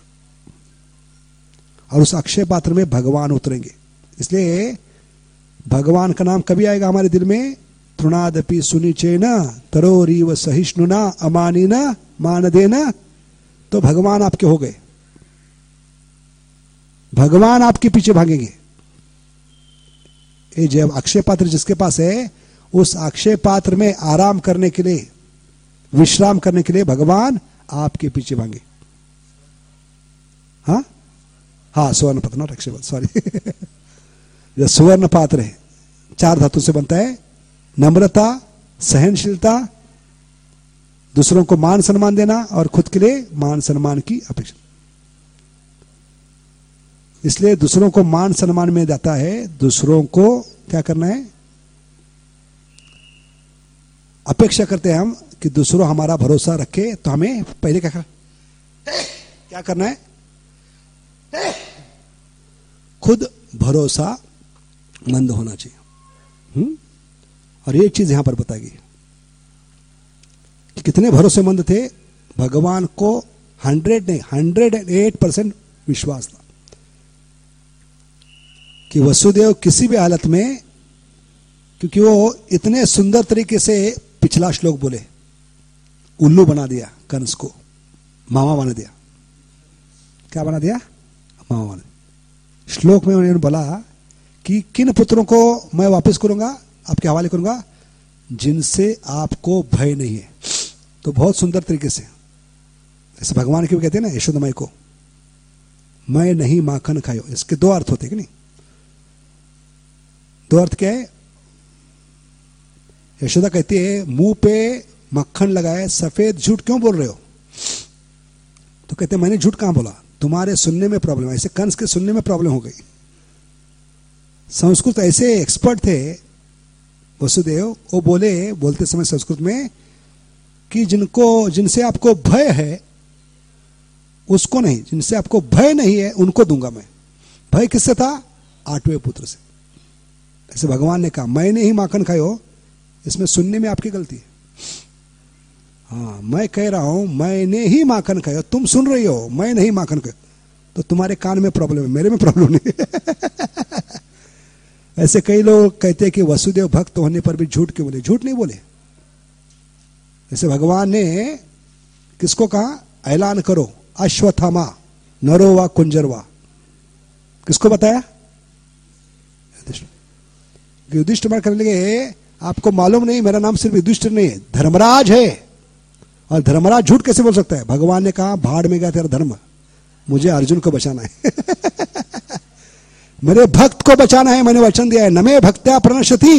और उस अक्षय पात्र में भगवान उतरेंगे। इसलिए भगवान का नाम कभी आएगा हमारे दिल में? तृणादपि सुनिचेना तरोरीव सहिष्णुना अमानीना मान देना। तो भगवान आपके हो गए, भगवान आपके पीछे भागेंगे। ये जब अक्षय पात्र जिसके पास है, उस अक्षय पात्र में आराम करने के लिए, विश्राम करने के लिए भगवान आपके पीछे भागे। हाँ हाँ, स्वर्ण पात्र, नॉट अक्षय पात्र, सॉरी। जो सुवर्ण पात्र है, चार धातु से बनता है। नम्रता, सहनशीलता, दूसरों को मान सम्मान देना, और खुद के लिए मान सम्मान की अपेक्षा। इसलिए दूसरों को मान सम्मान में जाता है। दूसरों को क्या करना है? अपेक्षा करते हैं हम कि दूसरों हमारा भरोसा रखे, तो हमें पहले क्या करना है? खुद भरोसा मंद होना चाहिए। और एक चीज यहां पर बताई गई कि कितने भरोसेमंद थे। भगवान को 100 नहीं 108% विश्वास था कि वसुदेव किसी भी हालत में, क्योंकि वो इतने सुंदर तरीके से पिछला श्लोक बोले, उल्लू बना दिया कंस को, मामा बना दिया। क्या बना दिया? मामा बना दिया। श्लोक में उन्होंने बोला कि किन पुत्रों को मैं वापस करूंगा, आपके हवाले करूंगा, जिनसे आपको भय नहीं है। तो बहुत सुंदर तरीके से, ऐसे भगवान क्यों कहते हैं ना यशोदा माई को, मैं नहीं माखन खायो। इसके दो अर्थ होते कि नहीं? दो अर्थ क्या है? यशोदा कहती है मुंह पे मक्खन लगाए सफेद झूठ क्यों बोल रहे हो? तो कहते मैंने झूठ कहां बोला, तुम्हारे सुनने में प्रॉब्लम। ऐसे कंस के सुनने में प्रॉब्लम हो गई। संस्कृत ऐसे एक्सपर्ट थे वसुदेव, वो बोलते समय संस्कृत में कि जिनसे आपको भय है उसको नहीं, जिनसे आपको भय नहीं है उनको दूंगा मैं। भय किससे था? 8वें पुत्र से। ऐसे भगवान ने कहा मैंने ही माखन खायो। इसमें सुनने में आपकी गलती है। हाँ, मैं कह रहा हूं मैंने ही माखन खायो, तुम सुन रही हो मैं नहीं माखन खायो, तो तुम्हारे कान में प्रॉब्लम है, मेरे में प्रॉब्लम नहीं। ऐसे कई लोग कहते हैं कि वसुदेव भक्त होने पर भी झूठ क्यों बोले? झूठ नहीं बोले। ऐसे भगवान ने किसको कहा? ऐलान करो अश्वत्थामा नरो वा कुंजरवा, किसको बताया? युधिष्ठिर मार करने लगे, आपको मालूम नहीं मेरा नाम सिर्फ युधिष्ठिर नहीं है, धर्मराज है। और धर्मराज झूठ कैसे बोल सकता है? भगवान ने कहा भाड़ में गया तेरा धर्म, मुझे अर्जुन को बचाना है। मेरे भक्त को बचाना है, मैंने वचन दिया है, नमे भक्त्या प्रणश्यति।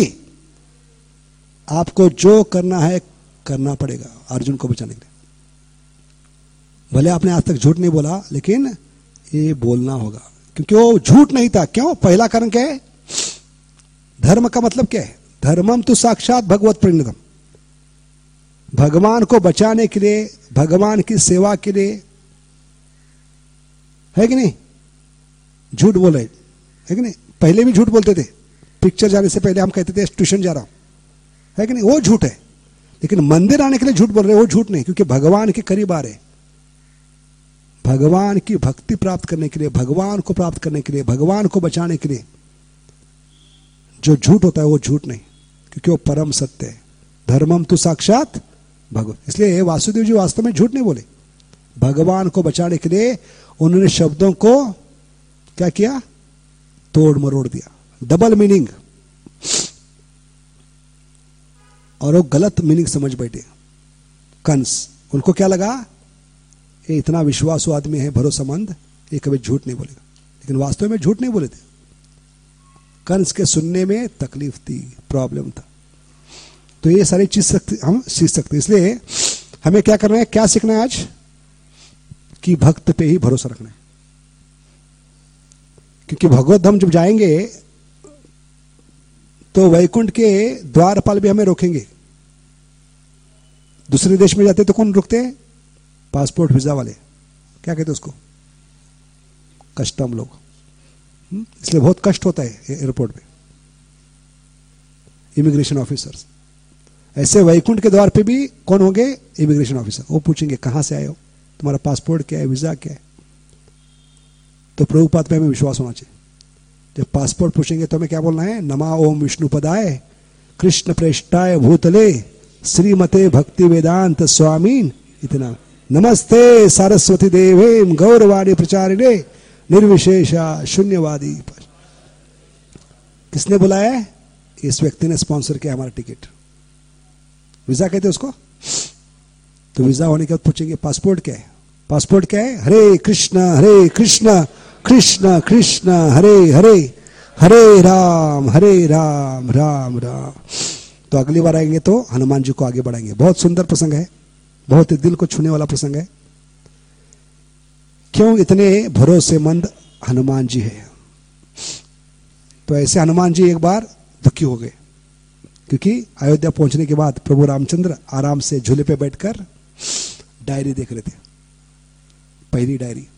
आपको जो करना है करना पड़ेगा अर्जुन को बचाने के लिए। भले आपने आज तक झूठ नहीं बोला, लेकिन ये बोलना होगा, क्योंकि वो झूठ नहीं था। क्यों? पहला कारण क्या है? धर्म का मतलब क्या है? धर्मम तो साक्षात भगवत प्रणितम। भगवान को बचाने के लिए, भगवान की सेवा के लिए, है कि नहीं? झूठ बोले, है कि नहीं? पहले भी झूठ बोलते थे। पिक्चर जाने से पहले हम कहते थे ट्यूशन जा रहा हूं, है कि नहीं? वो झूठ है। लेकिन मंदिर आने के लिए झूठ बोल रहे, वो झूठ नहीं, क्योंकि भगवान के करीब आ रहे, भगवान की भक्ति प्राप्त करने के लिए, भगवान को प्राप्त करने के लिए, भगवान को बचाने के लिए। जो झूठ होता है वो झूठ नहीं, क्योंकि वो परम सत्य है। धर्मम तो साक्षात भगवत। इसलिए वासुदेव जी वास्तव में झूठ नहीं बोले। भगवान को बचाने के लिए उन्होंने शब्दों को क्या किया? तोड़ मरोड़ दिया, डबल मीनिंग, और वो गलत मीनिंग समझ बैठे। कंस, उनको क्या लगा? ये इतना विश्वासु आदमी है, भरोसेमंद, ये कभी झूठ नहीं बोलेगा। लेकिन वास्तव में झूठ नहीं बोले थे। कंस के सुनने में तकलीफ थी, प्रॉब्लम था। तो ये सारी चीज हम सीख सकते हैं। इसलिए हमें क्या करना है, क्या सीखना है आज? कि भक्त पे ही भरोसा रखना है। क्योंकि भगवत धाम जब जाएंगे तो वैकुंठ के द्वारपाल भी हमें रोकेंगे। दूसरे देश में जाते तो कौन रुकते हैं? पासपोर्ट वीजा वाले, क्या कहते हैं उसको? कस्टम लोग। इसलिए बहुत कष्ट होता है एयरपोर्ट पे, इमिग्रेशन ऑफिसर्स। ऐसे वैकुंठ के द्वार पे भी कौन होंगे? Immigration officer. वो पूछेंगे कहां से आए हो, तुम्हारा पासपोर्ट क्या है, वीजा क्या है। तो प्रभुपाद पे हमें विश्वास होना चाहिए। जब पासपोर्ट पूछेंगे तो हमें क्या बोलना है? नमा ओम विष्णु पदाय कृष्ण प्रेष्ठाय भूतले श्रीमते भक्ति वेदांत स्वामीन इतना नमस्ते सरस्वती देवेम गौरवाणी प्रचारिणे निर्विशेषा शून्यवादी। किसने बुलाया है? इस व्यक्ति ने स्पॉन्सर किया हमारा टिकट। वीजा कहते हैं उसको। तो वीजा होने के बाद पूछेंगे पासपोर्ट क्या है? पासपोर्ट क्या है? हरे कृष्ण कृष्ण कृष्ण हरे हरे, हरे राम राम राम। तो अगली बार आएंगे तो हनुमान जी को आगे बढ़ाएंगे। बहुत सुंदर प्रसंग है, बहुत ही दिल को छूने वाला प्रसंग है। क्यों इतने भरोसेमंद हनुमान जी है? तो ऐसे हनुमान जी एक बार दुखी हो गए, क्योंकि अयोध्या पहुंचने के बाद प्रभु रामचंद्र आराम से झूले पे बैठकर डायरी देख रहे थे, पहली डायरी।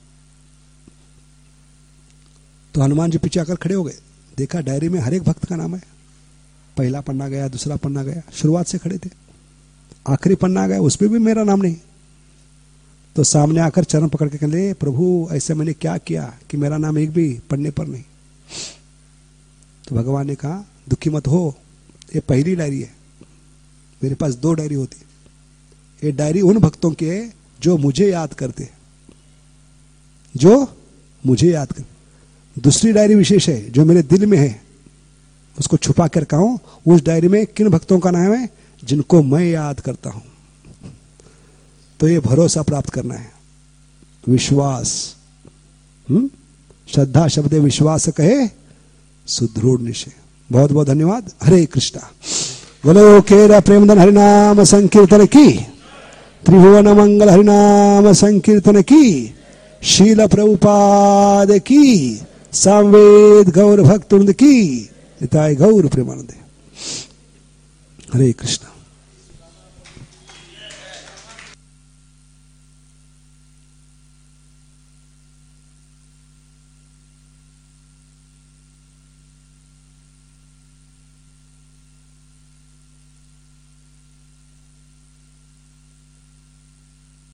तो हनुमान जी पीछे आकर खड़े हो गए, देखा डायरी में हर एक भक्त का नाम है। पहला पन्ना गया, दूसरा पन्ना गया, शुरुआत से खड़े थे। आखिरी पन्ना गया, उसमें भी मेरा नाम नहीं। तो सामने आकर चरण पकड़ के कहले, प्रभु ऐसे मैंने क्या किया कि मेरा नाम एक भी पन्ने पर नहीं? तो भगवान ने कहा दुखी मत हो, ये पहली डायरी है, मेरे पास 2 डायरी होती। ये डायरी उन भक्तों की है जो मुझे याद करते, जो मुझे याद करते। दूसरी डायरी विशेष है जो मेरे दिल में है, उसको छुपा कर रखा हूं। उस डायरी में किन भक्तों का नाम है? जिनको मैं याद करता हूं। तो ये भरोसा प्राप्त करना है, विश्वास। श्रद्धा शब्द विश्वास कहे सुदृढ़ निश्चय। बहुत बहुत धन्यवाद। हरे कृष्णा। बोलो केरा प्रेमधन हरिनाम संकीर्तन की, त्रिभुवन मंगल हरिनाम संकीर्तन की, शील प्रभुपाद की, सामवेद गौर भक्त वृंद की, निताय गौर प्रेमानंद। हरे कृष्णा।